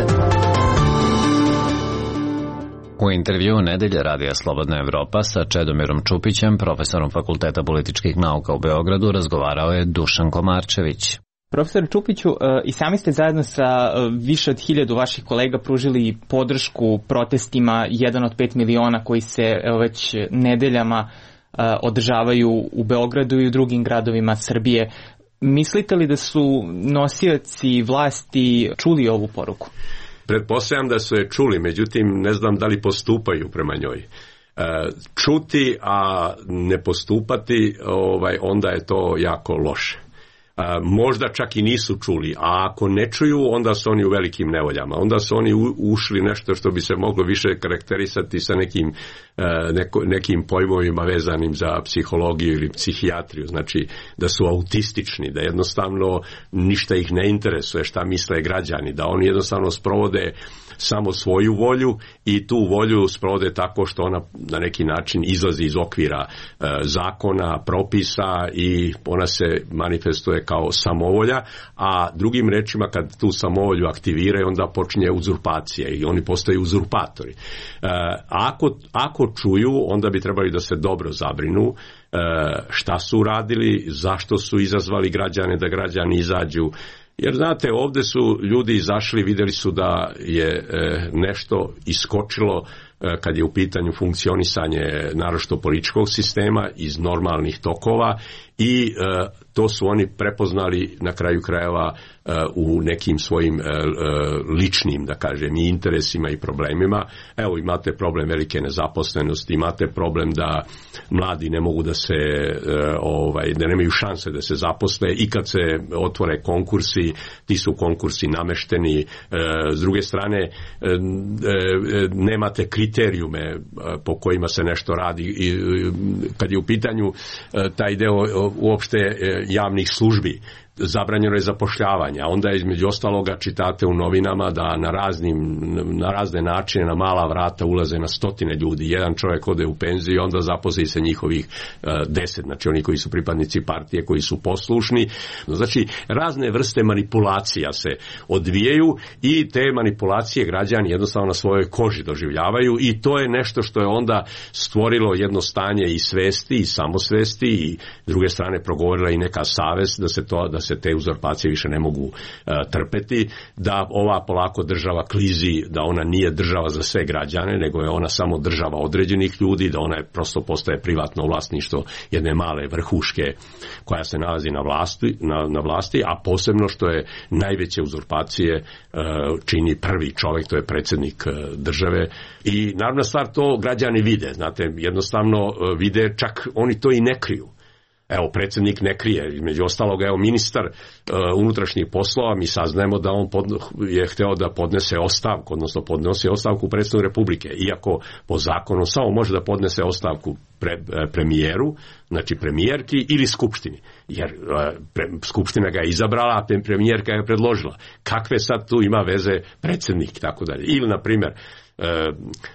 U intervjuu Nedelje Radija Slobodna Evropa sa Čedomirom Čupićem, profesorom Fakulteta političkih nauka u Beogradu, razgovarao je Dušan Komarčević. Profesor Čupiću, i sami ste zajedno sa više od hiljadu vaših kolega pružili podršku protestima jedan od pet miliona koji se evo, već nedeljama održavaju u Beogradu i u drugim gradovima Srbije. Mislite li da su nosioci vlasti čuli ovu poruku? Pretpostavljam da su je čuli, međutim ne znam da li postupaju prema njoj. Čuti, a ne postupati, ovaj, onda je to jako loše. Možda čak i nisu čuli, a ako ne čuju, onda su oni u velikim nevoljama. Onda su oni ušli nešto što bi se moglo više karakterisati sa nekim, neko, nekim pojmovima vezanim za psihologiju ili psihijatriju. Znači da su autistični, da jednostavno ništa ih ne interesuje šta misle građani, da oni jednostavno sprovode samo svoju volju i tu volju sprovode tako što ona na neki način izlazi iz okvira e, zakona, propisa i ona se manifestuje kao samovolja, a drugim rečima kad tu samovolju aktiviraju onda počinje uzurpacija i oni postaju uzurpatori. E, ako, ako čuju, onda bi trebali da se dobro zabrinu e, šta su uradili, zašto su izazvali građane da građani izađu. Jer znate, ovdje su ljudi izašli, vidjeli su da je e, nešto iskočilo e, kad je u pitanju funkcionisanje naročito političkog sistema iz normalnih tokova i e, to su oni prepoznali na kraju krajeva e, u nekim svojim e, ličnim, da kažem, i interesima i problemima. Evo, imate problem velike nezaposlenosti, imate problem da mladi ne mogu da se, e, ovaj, da nemaju šanse da se zaposle i kad se otvore konkursi, ti su konkursi namešteni. E, s druge strane, e, e, nemate kriterijume po kojima se nešto radi. I, kad je u pitanju e, taj deo uopšte javnih službi, zabranjeno je zapošljavanje, a onda između ostaloga čitate u novinama da na raznim, na razne načine, na mala vrata ulaze na stotine ljudi. Jedan čovjek ode u penziju i onda zaposli se njihovih uh, deset, znači oni koji su pripadnici partije, koji su poslušni. Znači, razne vrste manipulacija se odvijaju i te manipulacije građani jednostavno na svojoj koži doživljavaju i to je nešto što je onda stvorilo jedno stanje i svesti i samosvesti i s druge strane progovorila i neka savest da se to, da se te uzurpacije više ne mogu uh, trpeti, da ova polako država klizi, da ona nije država za sve građane, nego je ona samo država određenih ljudi, da ona je prosto postaje privatno vlasništvo jedne male vrhuške koja se nalazi na vlasti, na, na vlasti, a posebno što je najveće uzurpacije uh, čini prvi čovjek, to je predsjednik uh, države i naravno stvar to građani vide, znate, jednostavno uh, vide, čak oni to i ne kriju. Evo, predsjednik ne krije, između ostalog, evo, ministar uh, unutrašnjih poslova, mi saznajemo da on pod, je hteo da podnese ostavku, odnosno podnosi ostavku predsjedniku Republike, iako po zakonu samo može da podnese ostavku pre, premijeru, znači premijerki ili skupštini, jer uh, pre, skupština ga je izabrala, a premijerka je predložila. Kakve sad tu ima veze predsjednik, tako dalje. Ili, na primjer, E,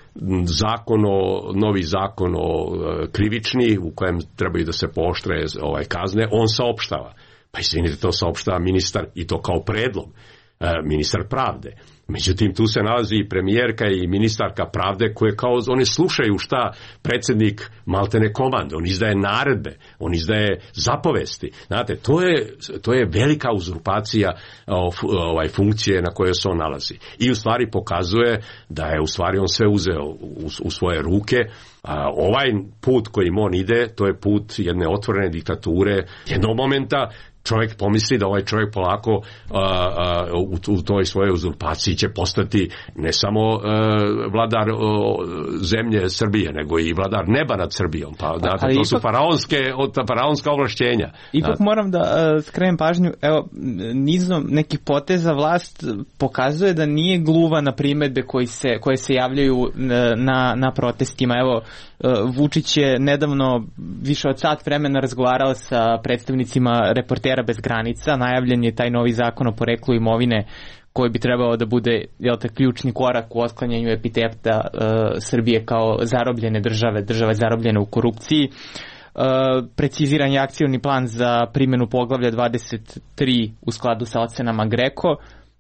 zakon o, novi zakon o e, krivični u kojem trebaju da se pooštre ovaj, kazne, on saopštava. Pa izvinite, to saopštava ministar i to kao predlog, e, ministar pravde. Međutim, tu se nalazi i premijerka i ministarka pravde koje kao one slušaju šta predsjednik maltene komande, on izdaje naredbe, on izdaje zapovesti. Znate, to je, to je velika uzurpacija ovaj, funkcije na kojoj se on nalazi. I u stvari pokazuje da je u stvari on sve uzeo u, u svoje ruke. A ovaj put kojim on ide, to je put jedne otvorene diktature, jednog momenta čovjek pomisli da ovaj čovjek polako a, a, u, u toj svojoj uzurpaciji će postati ne samo a, vladar o, zemlje Srbije, nego i vladar neba nad Srbijom. Pa, da, to ipak, su faraonske, faraonska ovlašćenja. Ipak da. Moram da uh, skrenem pažnju, evo, nizom nekih poteza vlast pokazuje da nije gluva na primedbe koji se, koje se javljaju na, na protestima. Evo, Vučić je nedavno više od sat vremena razgovarao sa predstavnicima Reportera bez granica, najavljen je taj novi zakon o poreklu imovine koji bi trebao da bude, jel te, ključni korak u otklanjanju epiteta uh, Srbije kao zarobljene države, države zarobljene u korupciji. Uh, preciziran je akcioni plan za primjenu poglavlja dvadeset tri u skladu sa ocenama GRECO.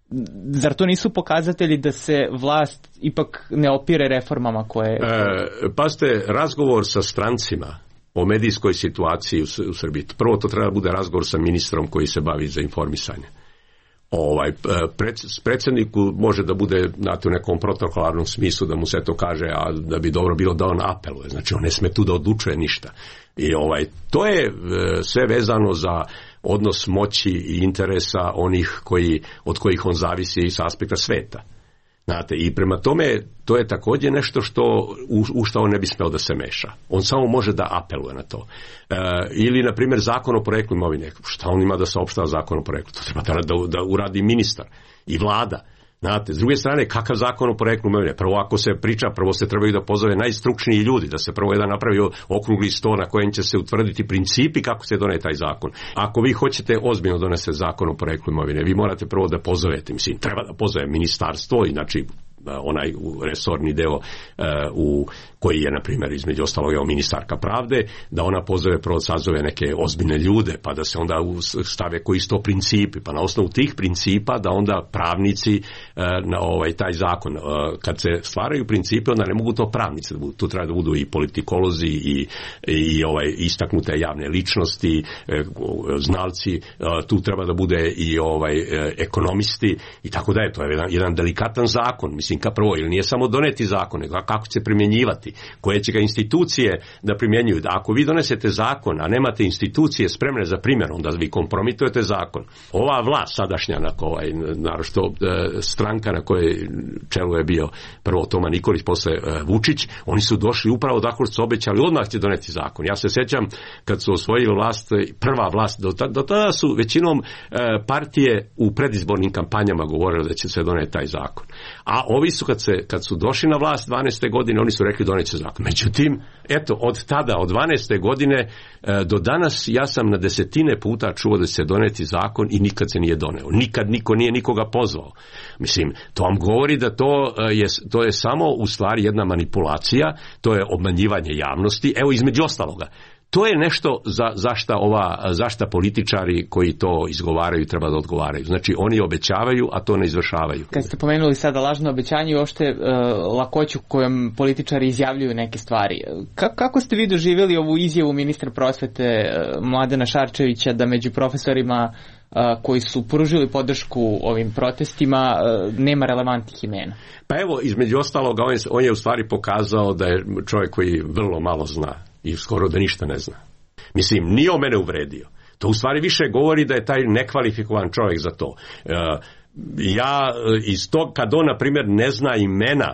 Zar to nisu pokazatelji da se vlast ipak ne opire reformama koje... E, pazite, razgovor sa strancima o medijskoj situaciji u, u Srbiji. Prvo to treba da bude razgovor sa ministrom koji se bavi za informisanje. Ovaj, pred, predsjedniku može da bude, znate, u nekom protokolarnom smislu da mu se to kaže, a da bi dobro bilo da on apeluje. Znači, on ne sme tu da odlučuje ništa. I ovaj, to je sve vezano za odnos moći i interesa onih koji, od kojih on zavisi sa aspekta sveta. Znate, i prema tome to je također nešto što, u, u što on ne bi smeo da se meša. On samo može da apeluje na to. E, ili, na primjer, zakon o poreklu imovine. Šta on ima da saopštava zakon o poreklu? To treba da, da, da uradi ministar i vlada. Znate, s druge strane, kakav zakon o poreklu imovine? Prvo, ako se priča, prvo se trebaju da pozove najstručniji ljudi, da se prvo jedan napravi okrugli sto na kojem će se utvrditi principi kako se doneje taj zakon. Ako vi hoćete ozbiljno donese zakon o poreklu imovine, vi morate prvo da pozovete, mislim, treba da pozove ministarstvo, znači onaj resorni deo uh, u koji je, na primjer, između ostalog evo ministarka pravde, da ona pozove, prvo sazove neke ozbiljne ljude, pa da se onda stave koji sto principi, pa na osnovu tih principa da onda pravnici uh, na ovaj taj zakon, uh, kad se stvaraju principe, onda ne mogu to pravnici da budu, tu treba da budu i politikolozi i, i ovaj istaknute javne ličnosti, uh, znalci, uh, tu treba da bude i ovaj uh, ekonomisti i tako da je, to je jedan, jedan delikatan zakon, mislim, ka prvo, ili nije samo doneti zakon, nego kako će primjenjivati, koje će ga institucije da primjenjuju. Ako vi donesete zakon, a nemate institucije spremne za primjer, onda vi kompromitujete zakon. Ova vlast sadašnja, ovaj, naročito stranka na kojoj čelu je bio prvo Toma Nikolić, posle Vučić, oni su došli upravo tako što su obećali, odmah će doneti zakon. Ja se sjećam kad su osvojili vlast, prva vlast, do tada, do tada su većinom partije u predizbornim kampanjama govorili da će se doneti taj zakon. A ovi su kad, se, kad su došli na vlast dvanaeste godine, oni su rekli doneće zakon. Međutim, eto, od tada, od dvanaeste godine e, do danas ja sam na desetine puta čuo da će se doneti zakon i nikad se nije doneo. Nikad niko nije nikoga pozvao. Mislim, to vam govori da to je, to je samo u stvari jedna manipulacija, to je obmanjivanje javnosti. Evo, između ostaloga, to je nešto za, za šta ova, za šta političari koji to izgovaraju treba da odgovaraju. Znači, oni obećavaju, a to ne izvršavaju. Kad ste pomenuli sada lažno obećanje i uopšte uh, lakoću kojom političari izjavljuju neke stvari, Ka- kako ste vi doživjeli ovu izjavu ministra prosvete uh, Mladena Šarčevića da među profesorima uh, koji su pružili podršku ovim protestima uh, nema relevantnih imena? Pa evo, između ostaloga, on je, on je u stvari pokazao da je čovjek koji vrlo malo zna i skoro da ništa ne zna. Mislim, nije on mene uvredio. To u stvari više govori da je taj nekvalifikovan čovjek za to. E, ja iz tog, kad on, na primjer, ne zna imena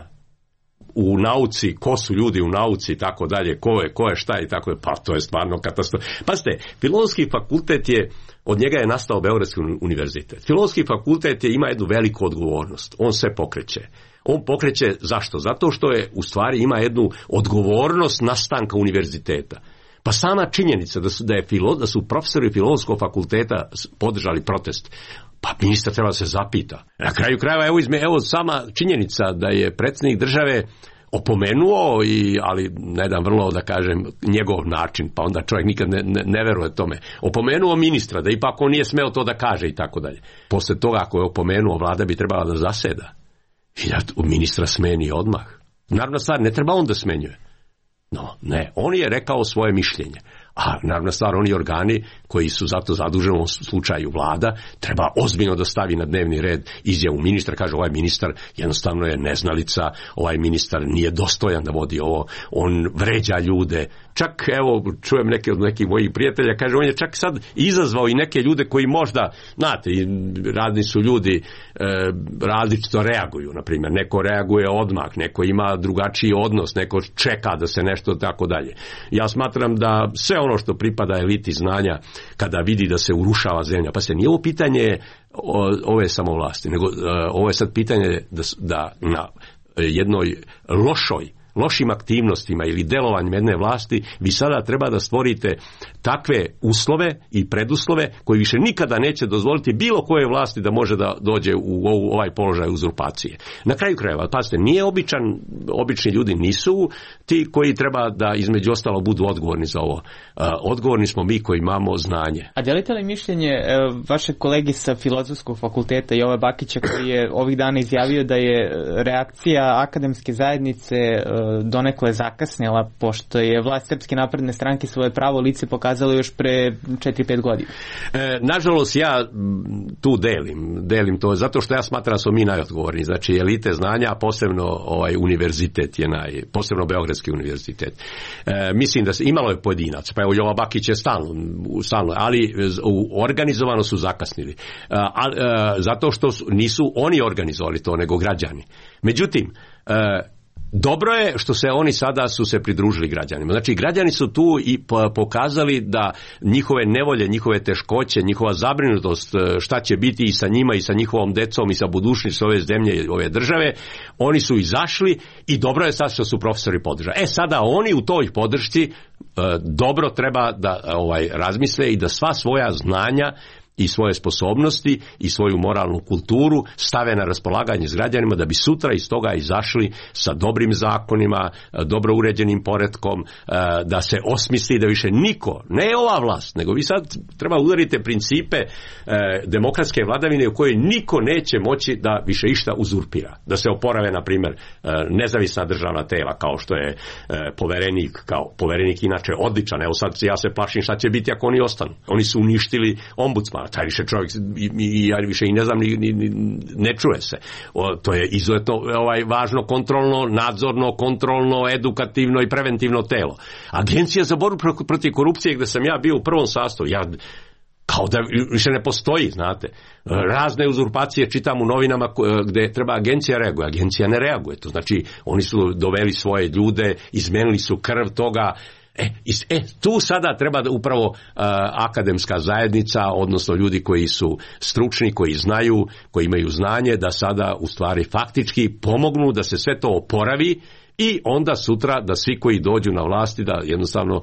u nauci, ko su ljudi u nauci i tako dalje, ko je, ko je šta i tako dalje, pa to je stvarno katastrofa. Pazite, Filozofski fakultet je, od njega je nastao Beogradski univerzitet. Filozofski fakultet je, ima jednu veliku odgovornost. On sve pokreće. On pokreće zašto? Zato što je u stvari ima jednu odgovornost nastanka univerziteta. Pa sama činjenica da su, da je filo, da su profesori Filozofskog fakulteta podržali protest, pa ministar treba da se zapita. Na kraju krajeva, evo, izme, evo sama činjenica da je predsjednik države opomenuo, i, ali na jedan vrlo, da kažem, njegov način, pa onda čovjek nikad ne, ne, ne veruje tome. Opomenuo ministra, da ipak on nije smeo to da kaže i tako dalje. Posle toga, ako je opomenuo, vlada bi trebala da zaseda. i da ministra smeni odmah. Naravna stvar, ne treba on da smenjuje. No, ne, on je rekao svoje mišljenje. A naravno stvar, oni organi koji su zato zaduženi u slučaju vlada, treba ozbiljno da stavi na dnevni red izjavu ministra, kaže ovaj ministar jednostavno je neznalica, ovaj ministar nije dostojan da vodi ovo, on vređa ljude. Čak, evo, čujem neke od nekih mojih prijatelja, kaže, on je čak sad izazvao i neke ljude koji možda, znate, radni su ljudi, e, različito reaguju, na primjer, neko reaguje odmah, neko ima drugačiji odnos, neko čeka da se nešto tako dalje. Ja smatram da sve ono što pripada eliti znanja, kada vidi da se urušava zemlja, pa se nije ovo pitanje ove samovlasti, nego ovo je sad pitanje da, da na jednoj lošoj lošim aktivnostima ili delovanjem jedne vlasti, vi sada treba da stvorite takve uslove i preduslove koji više nikada neće dozvoliti bilo koje vlasti da može da dođe u ovaj položaj uzurpacije. Na kraju krajeva, pazite, nije običan, obični ljudi nisu ti koji treba da između ostalo budu odgovorni za ovo. Odgovorni smo mi koji imamo znanje. A delite li mišljenje vaše kolege sa Filozofskog fakulteta Jova Bakića, koji je ovih dana izjavio da je reakcija akademske zajednice donekle zakasnila, pošto je vlast Srpske napredne stranke svoje pravo lice pokazalo još pre četiri pet godina? E, nažalost, ja tu delim, delim to, zato što ja smatram da smo mi najodgovorni. Znači, elite znanja, posebno ovaj univerzitet je naj, posebno Beogradski univerzitet. E, mislim da se, imalo je pojedinac, pa evo Jova Bakić je stalno, stalno ali organizovano su zakasnili. E, a, e, zato što su, nisu oni organizovali to, nego građani. Međutim, e, dobro je što se oni sada su se pridružili građanima. Znači, građani su tu i pokazali da njihove nevolje, njihove teškoće, njihova zabrinutost šta će biti i sa njima i sa njihovom decom i sa budućnošću ove zemlje i ove države, oni su izašli i dobro je sad što su profesori podržali. E, sada oni u toj podršci dobro treba da ovaj razmisle i da sva svoja znanja i svoje sposobnosti i svoju moralnu kulturu stave na raspolaganje s građanima da bi sutra iz toga izašli sa dobrim zakonima, dobro uređenim poretkom, da se osmisli da više niko, ne ova vlast, nego vi sad treba udarite principe demokratske vladavine u kojoj niko neće moći da više išta uzurpira. Da se oporave, na primjer, nezavisna državna tela kao što je poverenik, kao poverenik inače odličan. Evo sad ja se plašim šta će biti ako oni ostanu. Oni su uništili ombudsmana. Taj više čovjek i, i ja više i ne znam ni, ni, ne čuje se. O, to je izuzetno ovaj važno kontrolno, nadzorno, kontrolno, edukativno i preventivno telo. Agencija za borbu protiv korupcije gdje sam ja bio u prvom sastavu, ja kao da više ne postoji, znate. Razne uzurpacije čitam u novinama gdje treba agencija reaguje. Agencija ne reaguje. To znači oni su doveli svoje ljude, izmenili su krv toga. E, e, tu sada treba da upravo uh, akademska zajednica, odnosno ljudi koji su stručni, koji znaju, koji imaju znanje, da sada u stvari faktički pomognu da se sve to oporavi i onda sutra da svi koji dođu na vlasti da jednostavno uh,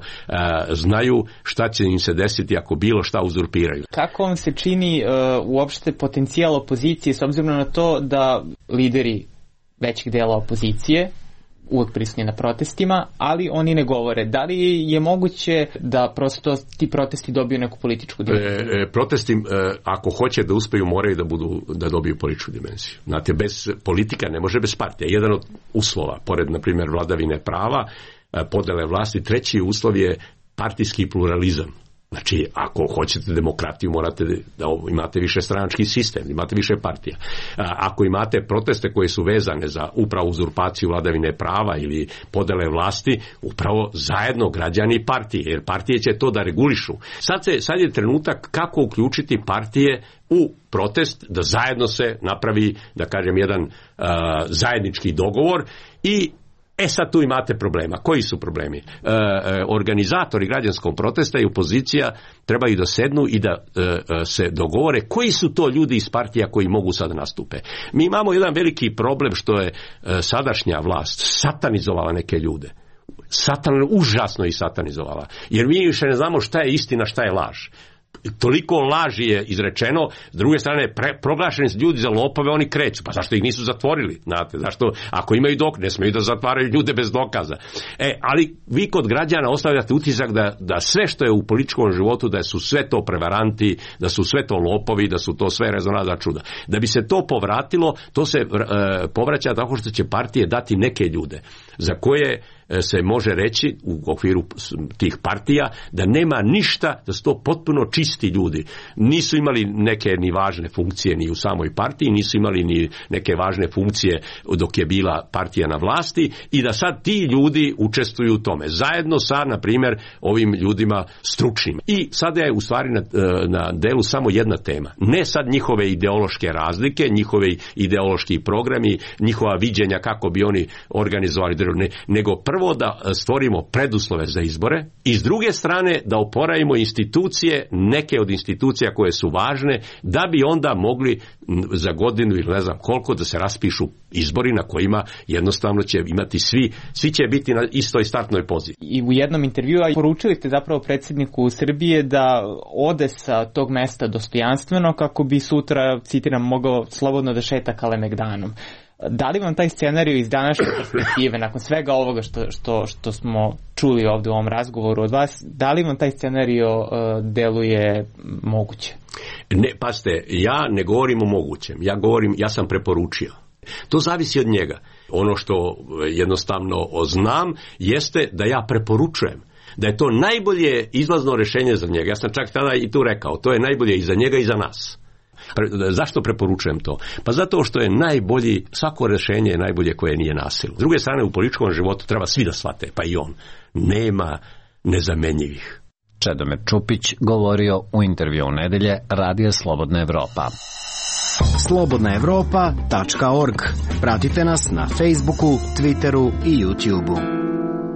znaju šta će im se desiti ako bilo šta uzurpiraju. Kako vam se čini uh, uopšte potencijal opozicije s obzirom na to da lideri većeg dela opozicije uvijek prisutni na protestima, ali oni ne govore. Da li je moguće da prosto ti protesti dobiju neku političku dimenziju? E, e, protesti, e, ako hoće da uspeju, moraju da budu da dobiju političku dimenziju. Znate, bez politika ne može bez partija. Jedan od uslova, pored, na primjer, vladavine prava, podele vlasti, treći uslov je partijski pluralizam. Znači, ako hoćete demokratiju, morate da imate više stranački sistem, imate više partija. Ako imate proteste koje su vezane za upravo uzurpaciju vladavine prava ili podele vlasti, upravo zajedno građani i partije, jer partije će to da regulišu. Sad, se, sad je trenutak kako uključiti partije u protest, da zajedno se napravi, da kažem, jedan uh, zajednički dogovor i E sad tu imate problema. Koji su problemi? E, e, organizatori građanskog protesta i opozicija trebaju da sednu i da e, e, se dogovore koji su to ljudi iz partija koji mogu sad nastupe. Mi imamo jedan veliki problem što je e, sadašnja vlast satanizovala neke ljude. Satan, užasno ih satanizovala. Jer mi više ne znamo šta je istina, šta je laž. toliko laži je izrečeno, s druge strane pre, proglašeni su ljudi za lopove, oni kreću. Pa zašto ih nisu zatvorili? Znate, zašto? Ako imaju dok, ne smiju da zatvaraju ljude bez dokaza. E, ali vi kod građana ostavljate utisak da, da sve što je u političkom životu, da su sve to prevaranti, da su sve to lopovi, da su to sve rezonadna čuda. Da bi se to povratilo, to se e, povraća tako što će partije dati neke ljude za koje se može reći u okviru tih partija da nema ništa, da su to potpuno čisti ljudi. Nisu imali neke ni važne funkcije ni u samoj partiji, nisu imali ni neke važne funkcije dok je bila partija na vlasti i da sad ti ljudi učestvuju u tome. Zajedno sa, na primjer, ovim ljudima stručnim. I sada je u stvari na, na delu samo jedna tema. Ne sad njihove ideološke razlike, njihovi ideološki programi, njihova viđenja kako bi oni organizovali državu, ne, nego prvo da stvorimo preduslove za izbore i s druge strane da oporavimo institucije, neke od institucija koje su važne, da bi onda mogli za godinu ili ne znam koliko da se raspišu izbori na kojima jednostavno će imati svi, svi će biti na istoj startnoj poziciji. I u jednom intervjuu poručili ste zapravo predsjedniku Srbije da ode sa tog mesta dostojanstveno kako bi sutra, citiram, mogao slobodno da šeta Kalemegdanom. Da li vam taj scenarij iz današnje perspektive, nakon svega ovoga što, što, što smo čuli ovdje u ovom razgovoru od vas, da li vam taj scenario uh, deluje moguće? Ne, pazite, ja ne govorim o mogućem, ja govorim, ja sam preporučio. To zavisi od njega. Ono što jednostavno znam jeste da ja preporučujem da je to najbolje izlazno rješenje za njega. Ja sam čak tada i tu rekao, to je najbolje i za njega i za nas. Pre, zašto preporučujem to? Pa zato što je najbolji, svako rješenje je najbolje koje nije nasilno. S druge strane, u političkom životu treba svi da shvate, pa i on. Nema nezamenjivih. Čedomir Čupić govorio u intervju nedelje Radija Slobodna Evropa. slobodna evropa tačka org. Pratite nas na Facebooku, Twitteru i YouTubeu.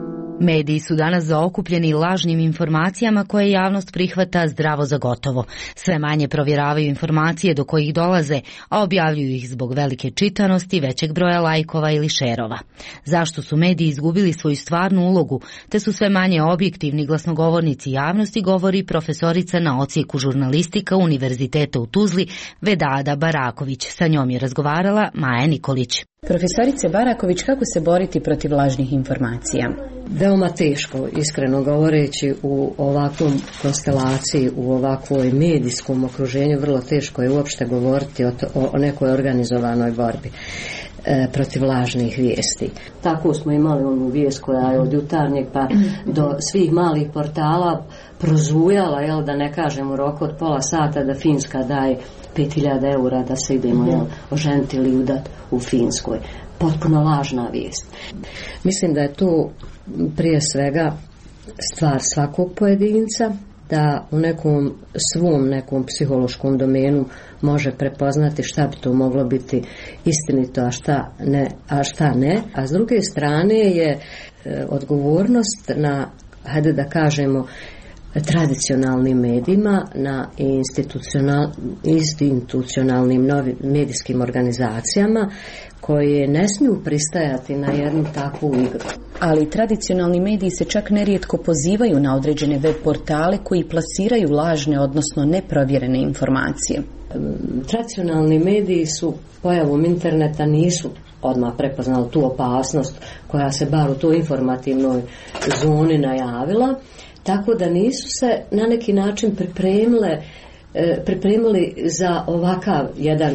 Mediji su danas zaokupljeni lažnim informacijama koje javnost prihvata zdravo za gotovo. Sve manje provjeravaju informacije do kojih dolaze, a objavljuju ih zbog velike čitanosti, većeg broja lajkova ili šerova. Zašto su mediji izgubili svoju stvarnu ulogu, te su sve manje objektivni glasnogovornici javnosti, govori profesorica na odsjeku žurnalistika Univerziteta u Tuzli Vedada Baraković. Sa njom je razgovarala Maja Nikolić. Profesorice Baraković, kako se boriti protiv lažnih informacija? Veoma teško, iskreno govoreći, u ovakvom konstelaciji, u ovakvoj medijskom okruženju, vrlo teško je uopšte govoriti o, to, o nekoj organizovanoj borbi e, protiv lažnih vijesti. Tako smo imali onu vijest koja je od jutarnjeg pa do svih malih portala prozujala, jel, da ne kažem u roku od pola sata da Finska daje pet hiljada eura da se idemo, jel, oženiti ili udat u Finskoj. Potpuno lažna vijest. Mislim da je tu prije svega stvar svakog pojedinca da u nekom svom nekom psihološkom domenu može prepoznati šta bi to moglo biti istinito, a šta ne, a šta ne. A s druge strane je e, odgovornost na, hajde da kažemo, tradicionalnim medijima, na institucional, institucionalnim novi, medijskim organizacijama koje ne smiju pristajati na jednu takvu igru. Ali tradicionalni mediji se čak nerijetko pozivaju na određene web portale koji plasiraju lažne, odnosno neprovjerene informacije. Tradicionalni mediji su pojavom interneta nisu odmah prepoznali tu opasnost koja se bar u toj informativnoj zoni najavila, tako da nisu se na neki način pripremile pripremili za ovakav jedan,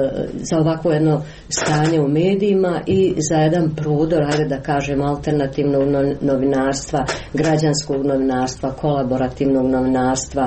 za ovakvo jedno stanje u medijima i za jedan prodor, hajde da kažem, alternativnog novinarstva, građanskog novinarstva, kolaborativnog novinarstva,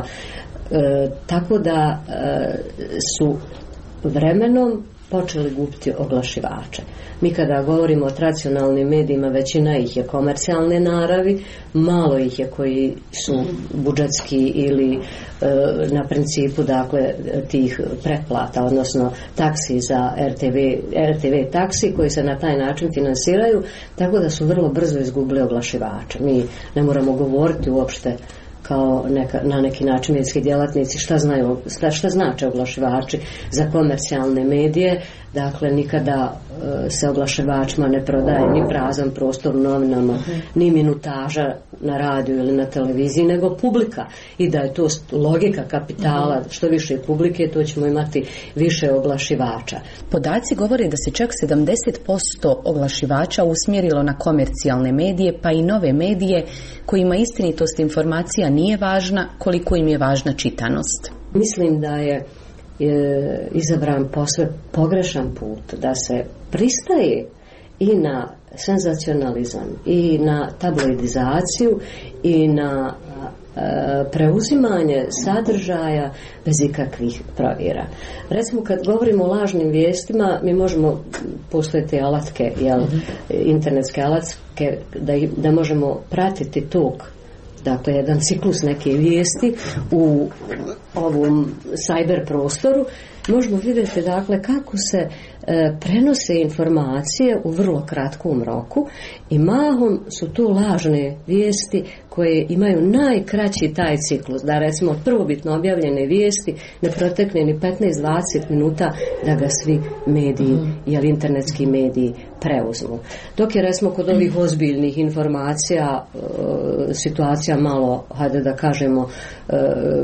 e, tako da e, su vremenom počeli gubiti oglašivače. Mi kada govorimo o tradicionalnim medijima, većina ih je komercijalne naravi, malo ih je koji su budžetski ili e, na principu, dakle, tih pretplata, odnosno taksi za R T V, R T V taksi koji se na taj način finansiraju, tako da su vrlo brzo izgubili oglašivače. Mi ne moramo govoriti uopšte kao neka, na neki način medijski djelatnici šta znaju, šta, šta znače oglašivači za komercijalne medije. Dakle, nikada e, se oglašivačima ne prodaje ni prazan prostor u novinama, uh-huh. ni minutaža na radiju ili na televiziji, nego publika. I da je to logika kapitala, uh-huh. što više publike, to ćemo imati više oglašivača. Podaci govore da se čak sedamdeset posto oglašivača usmjerilo na komercijalne medije, pa i nove medije kojima istinitost informacija nije važna koliko im je važna čitanost. Mislim da je je izabran posve pogrešan put, da se pristaje i na senzacionalizam i na tabloidizaciju i na e, preuzimanje sadržaja bez ikakvih provjera. Recimo, kad govorimo o lažnim vijestima, mi možemo, postoje te alatke, jel, mm-hmm. internetske alatke, da, da možemo pratiti tok, dakle jedan ciklus neke vijesti u ovom cyber prostoru. Možemo vidjeti dakle kako se e, prenose informacije u vrlo kratkom roku i mahom su tu lažne vijesti koje imaju najkraći taj ciklus, da recimo od prvobitno objavljene vijesti ne protekne ni petnaest do dvadeset minuta da ga svi mediji, mm. jel internetski mediji preuzmu. Dok je recimo kod ovih ozbiljnih informacija e, situacija malo, hajde da kažemo, e,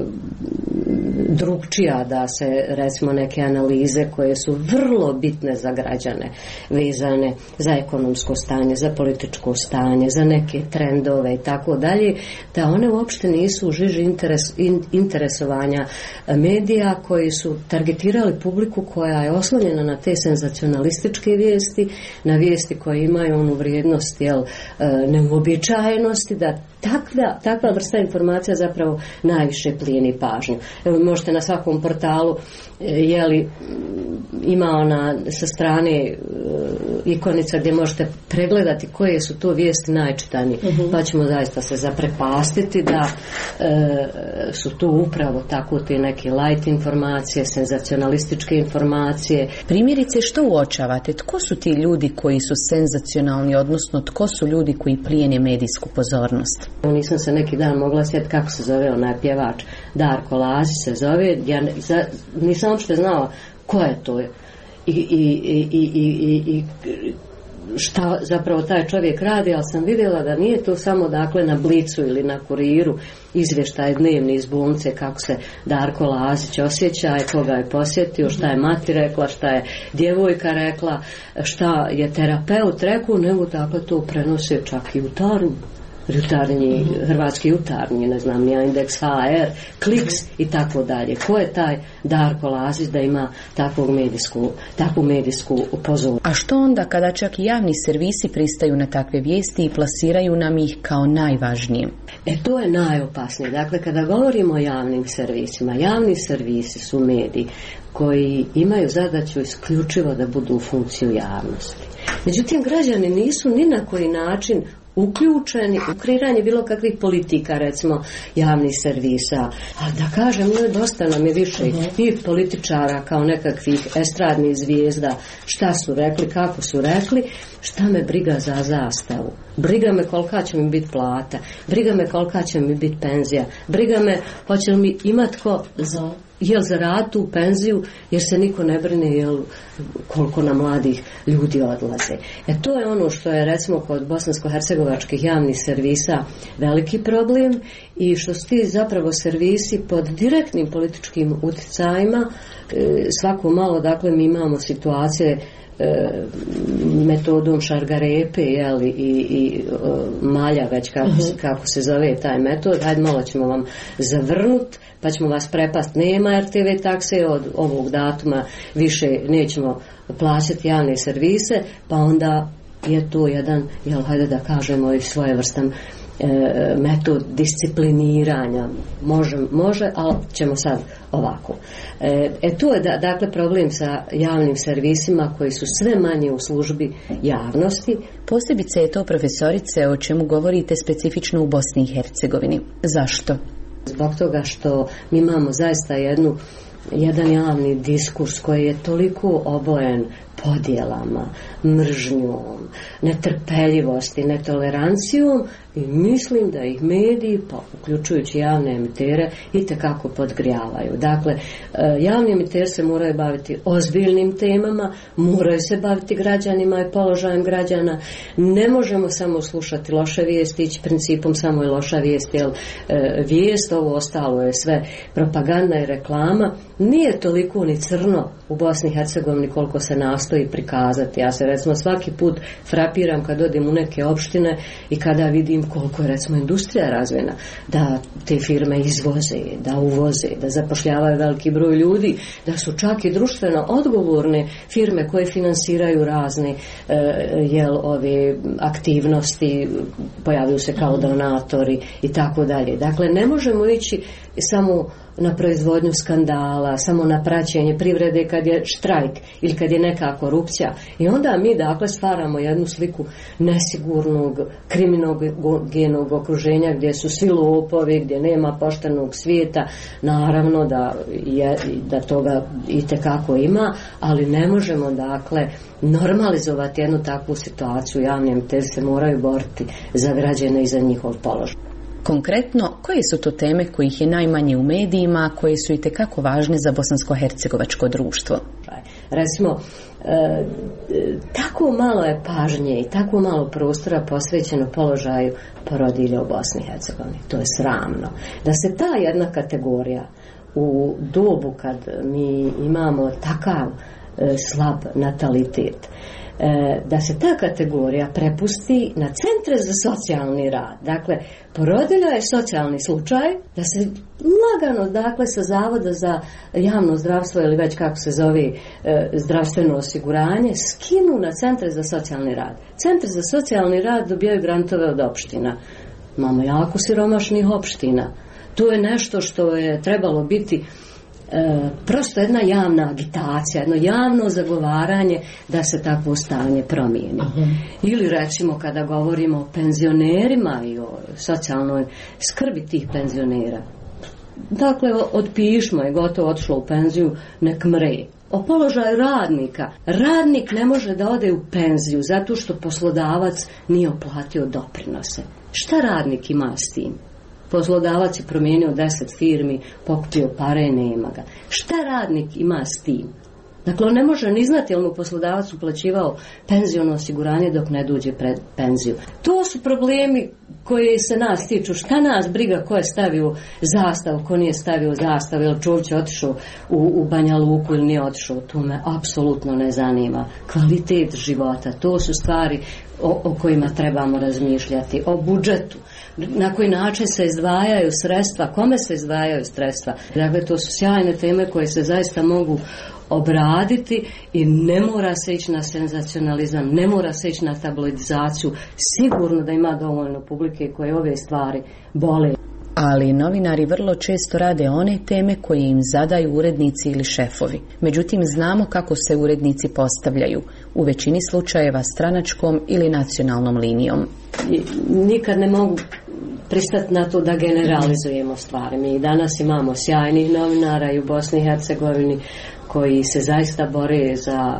drugčija, da se recimo neke analize koje su vrlo bitne za građane, vezane za ekonomsko stanje, za političko stanje, za neke trendove i tako dalje, da one uopšte nisu u žiži interes, in, interesovanja medija koji su targetirali publiku koja je oslonjena na te senzacionalističke vijesti, na vijesti koje imaju onu vrijednost, jel, neuobičajenosti, da takva, takva vrsta informacija zapravo najviše plijeni pažnju. Evo, možete na svakom portalu, jeli, ima ona sa strane ikonica gdje možete pregledati koje su to vijesti najčitanije, uh-huh. pa ćemo zaista se zaprepastiti da e, su tu upravo tako te neke light informacije, senzacionalističke informacije. Primjerice, što uočavate? Tko su ti ljudi koji su senzacionalni, odnosno tko su ljudi koji plijene medijsku pozornost? Nisam se neki dan mogla sjetiti kako se zove onaj pjevač, Darko Lazić se zove, ja ne, za, nisam uopšte znala ko je to i, i, i, i, i, i šta zapravo taj čovjek radi, ali sam vidjela da nije to samo dakle na Blicu ili na Kuriru izvještaj dnevni iz bolnice kako se Darko Lazić osjeća i koga je posjetio, šta je mati rekla, šta je djevojka rekla, šta je terapeut rekao, nego dakle to prenose čak i u taru. Jutarnji, hrvatski jutarnji, ne znam, ja Indeks H R, Kliks i tako dalje. Ko je taj Darko Lazić da ima takvog medijsku, takvu medijsku pozornost? A što onda kada čak i javni servisi pristaju na takve vijesti i plasiraju nam ih kao najvažnije? E to je najopasnije. Dakle, kada govorimo o javnim servisima, javni servisi su mediji koji imaju zadaću isključivo da budu u funkciju javnosti. Međutim, građani nisu ni na koji način uključeni u kreiranje bilo kakvih politika, recimo javnih servisa, a da kažem, no, dosta nam je više uh-huh. i političara kao nekakvih estradnih zvijezda, šta su rekli, kako su rekli, šta me briga za zastavu, briga me kolika će mi biti plata, briga me kolika će mi biti penzija, briga me hoće li mi imat ko za jel za rad tu penziju, jer se niko ne brine jel koliko nam mladih ljudi odlaze. E to je ono što je recimo kod bosansko-hercegovačkih javnih servisa veliki problem i što su ti zapravo servisi pod direktnim političkim utjecajima. E, svako malo dakle mi imamo situacije metodom šargarepe, jeli, i, i o, malja već kako, uh-huh. kako se zove taj metod, hajde malo ćemo vam zavrnut pa ćemo vas prepast, nema R T V takse, od ovog datuma više nećemo plaćati javne servise, pa onda je to jedan, jel, hajde da kažemo i svojevrstan e, metod discipliniranja. Može, može, ali ćemo sad ovako. E, e to je da, dakle problem sa javnim servisima koji su sve manje u službi javnosti. Posebice je to, profesorice, o čemu govorite specifično u Bosni i Hercegovini. Zašto? Zbog toga što mi imamo zaista jednu jedan javni diskurs koji je toliko obojen podjelama, mržnjom, netrpeljivosti, netolerancijom i mislim da ih mediji, pa uključujući javne emitere, itekako podgrijavaju. Dakle, javni emiteri se moraju baviti ozbiljnim temama, moraju se baviti građanima i položajem građana. Ne možemo samo slušati loše vijesti, ići principom samo je loša vijest, jer e, vijest, ovo ostalo je sve propaganda i reklama. Nije toliko ni crno u Bosni i Hercegovini koliko se nastoji prikazati. Ja se recimo svaki put frapiram kad odem u neke opštine i kada vidim koliko je recimo industrija razvijena, da te firme izvoze, da uvoze, da zapošljavaju veliki broj ljudi, da su čak i društveno odgovorne firme koje finansiraju razne e, jel, ove aktivnosti, pojavljuju se kao donatori i tako dalje. Dakle, ne možemo ići samo na proizvodnju skandala, samo na praćenje privrede kad je štrajk ili kad je neka korupcija. I onda mi dakle stvaramo jednu sliku nesigurnog, kriminogenog okruženja gdje su svi lopovi, gdje nema poštenog svijeta. Naravno da, je, da toga itekako ima, ali ne možemo dakle normalizovati jednu takvu situaciju. Javni emiteri se moraju boriti za građane i za njihov položaj. Konkretno, koje su to teme kojih je najmanje u medijima, koje su itekako važne za bosansko-hercegovačko društvo? Recimo, e, tako malo je pažnje i tako malo prostora posvećeno položaju porodilja u Bosni i Hercegovini. To je sramno. Da se ta jedna kategorija u dobu kad mi imamo takav e, slab natalitet, da se ta kategorija prepusti na centre za socijalni rad. Dakle, porodilja je socijalni slučaj, da se lagano, dakle, sa Zavoda za javno zdravstvo ili već kako se zove zdravstveno osiguranje, skinu na centre za socijalni rad. Centre za socijalni rad dobijaju grantove od opština. Imamo jako siromašnih opština. To je nešto što je trebalo biti E, prosto jedna javna agitacija, jedno javno zagovaranje da se takvo stanje promijeni. Uh-huh. Ili recimo kada govorimo o penzionerima i o socijalnoj skrbi tih penzionera. Dakle, otpišmo je, gotovo otišlo u penziju, nek mre. O položaju radnika. Radnik ne može da ode u penziju zato što poslodavac nije oplatio doprinose. Šta radnik ima s tim? Poslodavac je promijenio deset firmi, pokupio pare i nema ga. Šta radnik ima s tim? Dakle, on ne može ni znati, jer mu poslodavac uplaćivao penziono osiguranje dok ne dođe pred penziju. To su problemi koji se nas tiču. Šta nas briga ko je stavio zastavu, ko nije stavio zastavu, jel Čović je otišao u, u Banja Luku ili nije otišao, to me apsolutno ne zanima. Kvalitet života, to su stvari o, o kojima trebamo razmišljati. O budžetu, na koji način se izdvajaju sredstva, kome se izdvajaju sredstva. Dakle, to su sjajne teme koje se zaista mogu obraditi i ne mora se ići na senzacionalizam, ne mora se ići na tabloidizaciju. Sigurno da ima dovoljno publike koje ove stvari bole. Ali novinari vrlo često rade one teme koje im zadaju urednici ili šefovi. Međutim, znamo kako se urednici postavljaju, u većini slučajeva stranačkom ili nacionalnom linijom. I nikad ne mogu pristati na to da generalizujemo stvari. Mi danas imamo sjajnih novinara i u Bosni i Hercegovini koji se zaista bore za,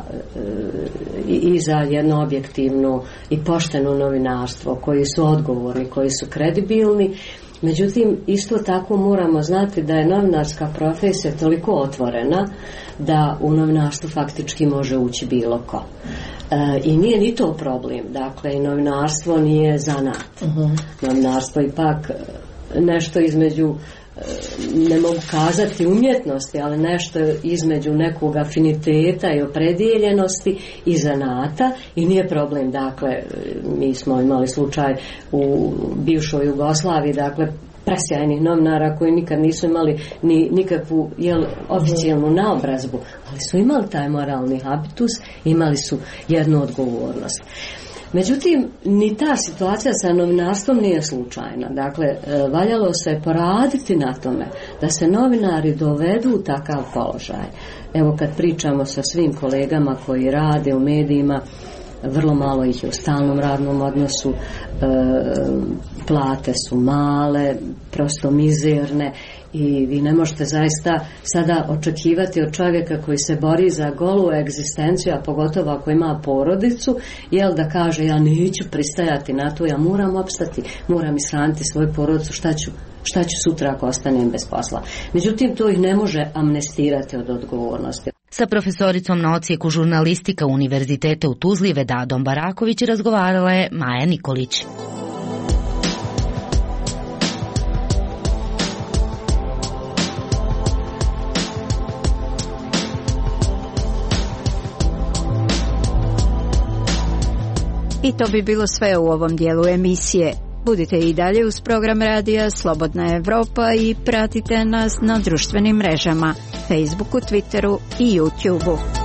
i za jedno objektivno i pošteno novinarstvo, koji su odgovorni, koji su kredibilni. Međutim, isto tako moramo znati da je novinarska profesija toliko otvorena da u novinarstvu faktički može ući bilo ko. E, I nije ni to problem. Dakle, novinarstvo nije zanat. Uh-huh. Novinarstvo ipak nešto između, ne mogu kazati umjetnosti, ali nešto između nekog afiniteta i opredjeljenosti i zanata i nije problem. Dakle, mi smo imali slučaj u bivšoj Jugoslaviji, dakle, presjajnih novinara koji nikad nisu imali ni nikakvu jel, oficijalnu naobrazbu, ali su imali taj moralni habitus, imali su jednu odgovornost. Međutim, ni ta situacija sa novinarstvom nije slučajna. Dakle, valjalo se poraditi na tome da se novinari dovedu u takav položaj. Evo, kad pričamo sa svim kolegama koji rade u medijima, vrlo malo ih je u stalnom radnom odnosu, e, plate su male, prosto mizerne I vi ne možete zaista sada očekivati od čovjeka koji se bori za golu egzistenciju, a pogotovo ako ima porodicu, jel da kaže ja neću pristajati na to, ja moram opstati, moram ishraniti svoju porodicu, šta ću, šta ću sutra ako ostanem bez posla. Međutim, to ih ne može amnestirati od odgovornosti. Sa profesoricom na odsjeku žurnalistika Univerziteta u Tuzli Vedadom Baraković razgovarala je Maja Nikolić. I to bi bilo sve u ovom dijelu emisije. Budite i dalje uz program radija Slobodna Evropa i pratite nas na društvenim mrežama, Facebooku, Twitteru i YouTubeu.